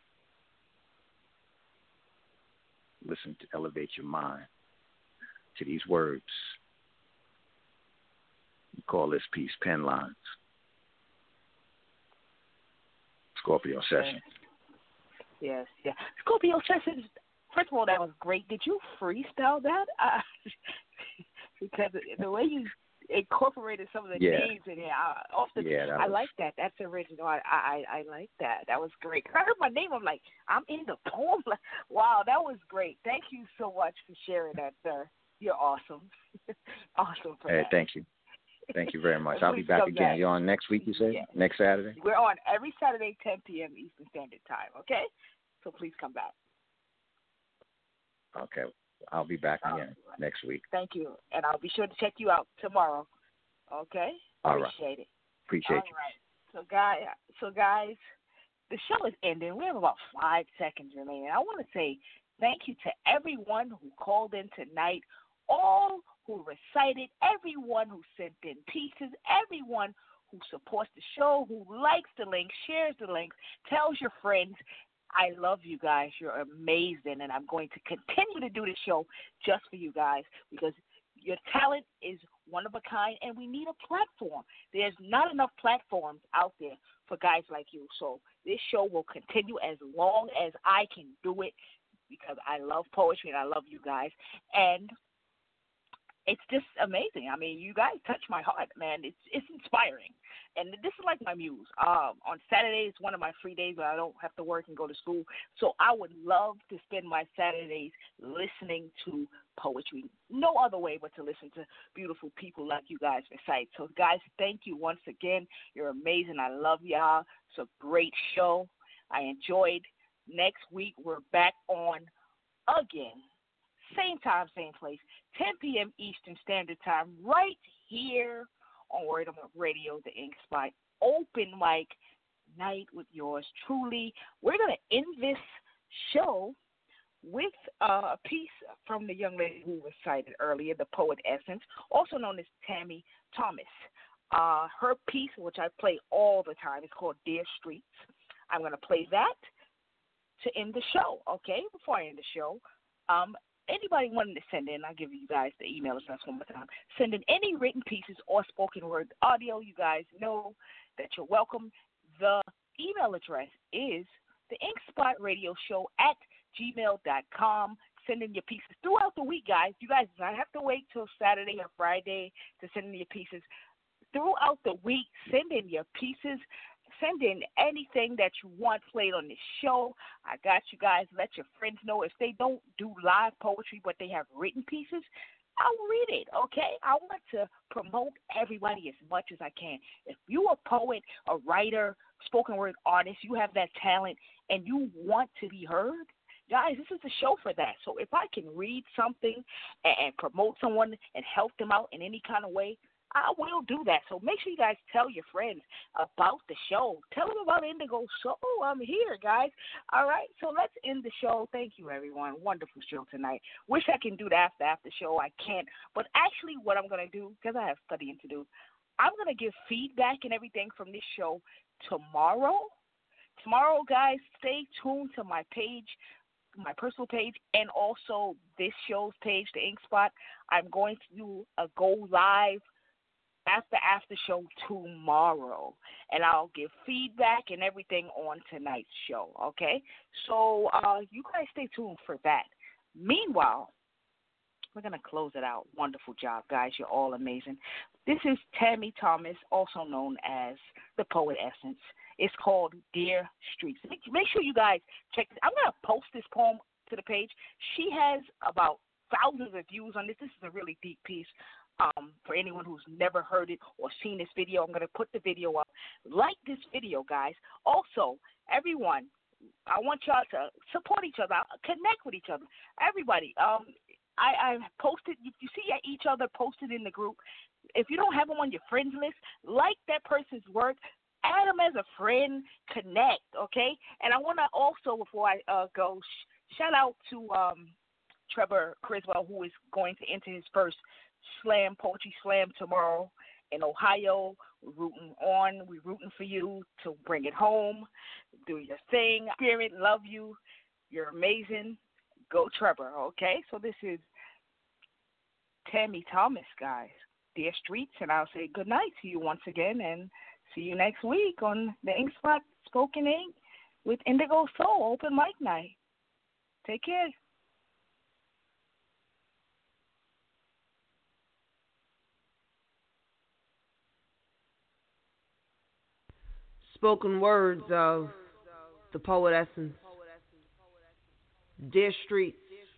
Listen to elevate your mind to these words. We call this piece Pen Lines. Scorpio session. Yes, yeah. Scorpio session. First of all, that was great. Did you freestyle that? Uh, because the way you incorporated some of the yeah. names in here, I, often, yeah, I was... like that. That's original. I, I I like that. That was great. I heard my name. I'm like, I'm in the poem. Like, wow, that was great. Thank you so much for sharing that, sir. You're awesome. awesome for hey, that. Thank you. Thank you very much. I'll be back again. You're on next week, you say? Yeah. Next Saturday? We're on every Saturday, ten p.m. Eastern Standard Time, okay? So please come back. Okay. I'll be back again right. next week. Thank you. And I'll be sure to check you out tomorrow. Okay? All Appreciate right. it. Appreciate All you. right. So, guys, so, guys, the show is ending. We have about five seconds remaining. I want to say thank you to everyone who called in tonight, all who recited, everyone who sent in pieces, everyone who supports the show, who likes the link, shares the links, tells your friends. I love you guys. You're amazing, and I'm going to continue to do the show just for you guys because your talent is one of a kind, and we need a platform. There's not enough platforms out there for guys like you, so this show will continue as long as I can do it because I love poetry and I love you guys. And it's just amazing. I mean, you guys touch my heart, man. It's it's inspiring, and this is like my muse. Um, on Saturdays, one of my free days where I don't have to work and go to school. So I would love to spend my Saturdays listening to poetry. No other way but to listen to beautiful people like you guys recite. So, guys, thank you once again. You're amazing. I love y'all. It's a great show. I enjoyed. Next week, we're back on again. Same time, same place, ten p.m. Eastern Standard Time, right here on Word on Radio, the Ink Spot. Open mic night with yours truly. We're going to end this show with uh, a piece from the young lady who was cited earlier, the poet Essence, also known as Tammy Thomas. Uh, her piece, which I play all the time, is called Dear Streets. I'm going to play that to end the show, okay? Before I end the show, um, anybody wanting to send in, I'll give you guys the email address one more time. Send in any written pieces or spoken word audio. You guys know that you're welcome. The email address is the Ink Spot Radio Show at gmail dot com. Send in your pieces throughout the week, guys. You guys do not have to wait till Saturday or Friday to send in your pieces. Throughout the week, send in your pieces. Send in anything that you want played on this show. I got you guys. Let your friends know if they don't do live poetry, but they have written pieces, I'll read it, okay? I want to promote everybody as much as I can. If you're a poet, a writer, spoken word artist, you have that talent, and you want to be heard, guys, this is a show for that. So if I can read something and, and promote someone and help them out in any kind of way, I will do that. So make sure you guys tell your friends about the show. Tell them about Indigo Soul. I'm here, guys. All right, so let's end the show. Thank you, everyone. Wonderful show tonight. Wish I can do the after after show. I can't. But actually what I'm going to do, because I have studying to do, I'm going to give feedback and everything from this show tomorrow. Tomorrow, guys, stay tuned to my page, my personal page, and also this show's page, the Ink Spot. I'm going to do a go live after after show tomorrow, and I'll give feedback and everything on tonight's show, okay? So uh, you guys stay tuned for that. Meanwhile, we're going to close it out. Wonderful job, guys. You're all amazing. This is Tammy Thomas, also known as the Poet Essence. It's called Dear Streets. Make, make sure you guys check this. I'm going to post this poem to the page. She has about thousands of views on this. This is a really deep piece. Um, for anyone who's never heard it or seen this video, I'm going to put the video up. Like this video, guys. Also, everyone, I want y'all to support each other, connect with each other. Everybody, um, I, I posted, you, you see each other posted in the group. If you don't have them on your friends list, like that person's work. Add them as a friend, connect, okay? And I want to also, before I uh, go, sh- shout out to um, Trevor Criswell, who is going to enter his first slam, poetry slam tomorrow in Ohio. We're rooting on. We're rooting for you to bring it home. Do your thing. Spirit, love you. You're amazing. Go Trevor, okay? So this is Tammy Thomas, guys. Dear Streets, and I'll say good night to you once again, and see you next week on the Ink Spot Spoken Ink with Indigo Soul Open Mic Night. Take care. Spoken words of the Poet Essence. Dear Streets,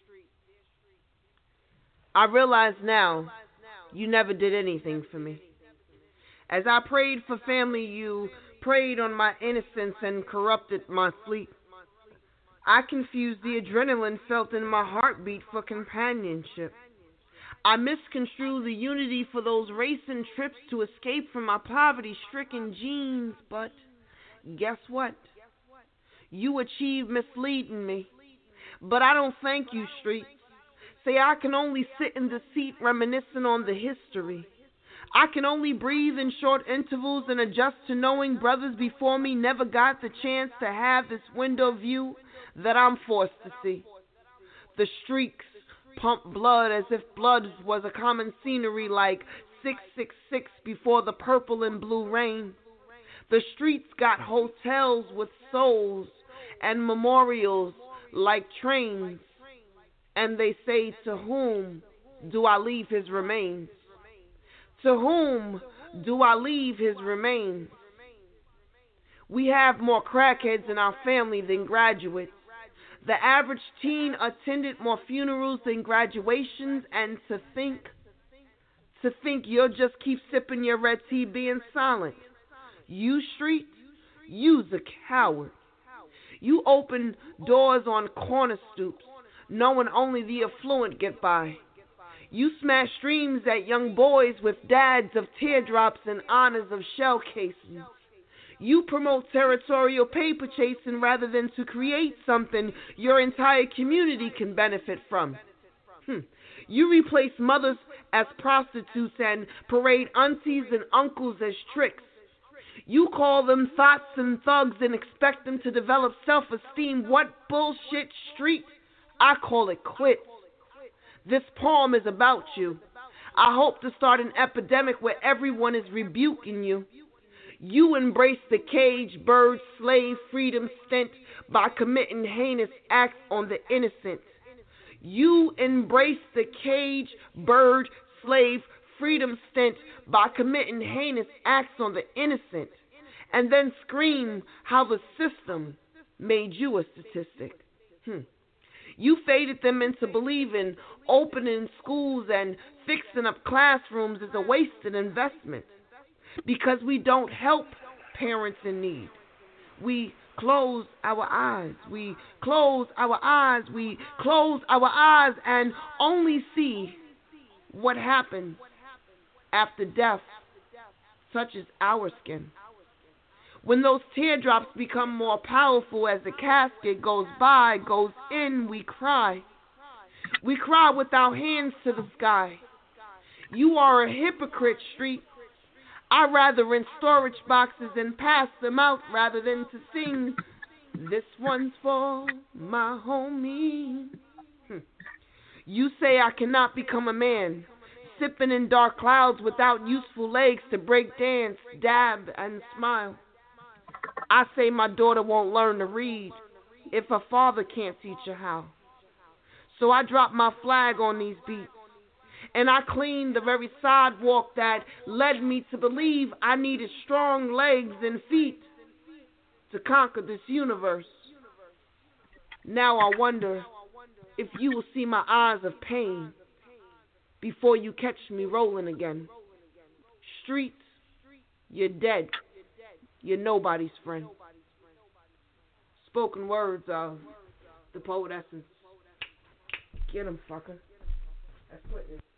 I realize now you never did anything for me. As I prayed for family, you preyed on my innocence and corrupted my sleep. I confused the adrenaline felt in my heartbeat for companionship. I misconstrued the unity for those racing trips to escape from my poverty-stricken genes, but guess what? You achieved misleading me. But I don't thank you, streets. Say I can only sit in the seat reminiscing on the history. I can only breathe in short intervals and adjust to knowing brothers before me never got the chance to have this window view that I'm forced to see. The streaks pump blood as if blood was a common scenery like six six six before the purple and blue rain. The streets got hotels with souls and memorials like trains. And they say to whom do I leave his remains? To whom do I leave his remains? We have more crackheads in our family than graduates. The average teen attended more funerals than graduations, and to think, to think you'll just keep sipping your red tea being silent. You, Street, you's a coward. You open doors on corner stoops, knowing only the affluent get by. You smash dreams at young boys with dads of teardrops and honors of shell casings. You promote territorial paper chasing rather than to create something your entire community can benefit from. Hmm. You replace mothers as prostitutes and parade aunties and uncles as tricks. You call them thoughts and thugs and expect them to develop self-esteem. What bullshit, Street? I call it quits. This poem is about you. I hope to start an epidemic where everyone is rebuking you. You embrace the cage, bird, slave, freedom stint by committing heinous acts on the innocent. You embrace the cage, bird, slave, freedom stint by committing heinous acts on the innocent, and then scream how the system made you a statistic. Hmm. You faded them into believing opening schools and fixing up classrooms is a wasted investment because we don't help parents in need. We close our eyes. We close our eyes. We close our eyes and only see what happens after death touches our skin. When those teardrops become more powerful as the casket goes by, goes in, we cry. We cry with our hands to the sky. You are a hypocrite, Street. I rather in storage boxes and pass them out rather than to sing, this one's for my homie. Hmm. You say I cannot become a man, sipping in dark clouds without useful legs to break dance, dab, and smile. I say my daughter won't learn to read if her father can't teach her how. So I drop my flag on these beats, and I clean the very sidewalk that led me to believe I needed strong legs and feet to conquer this universe. Now I wonder if you will see my eyes of pain before you catch me rolling again. Streets, you're dead. You're nobody's friend. Spoken words of the poet essence. Get him, fucker. That's witness.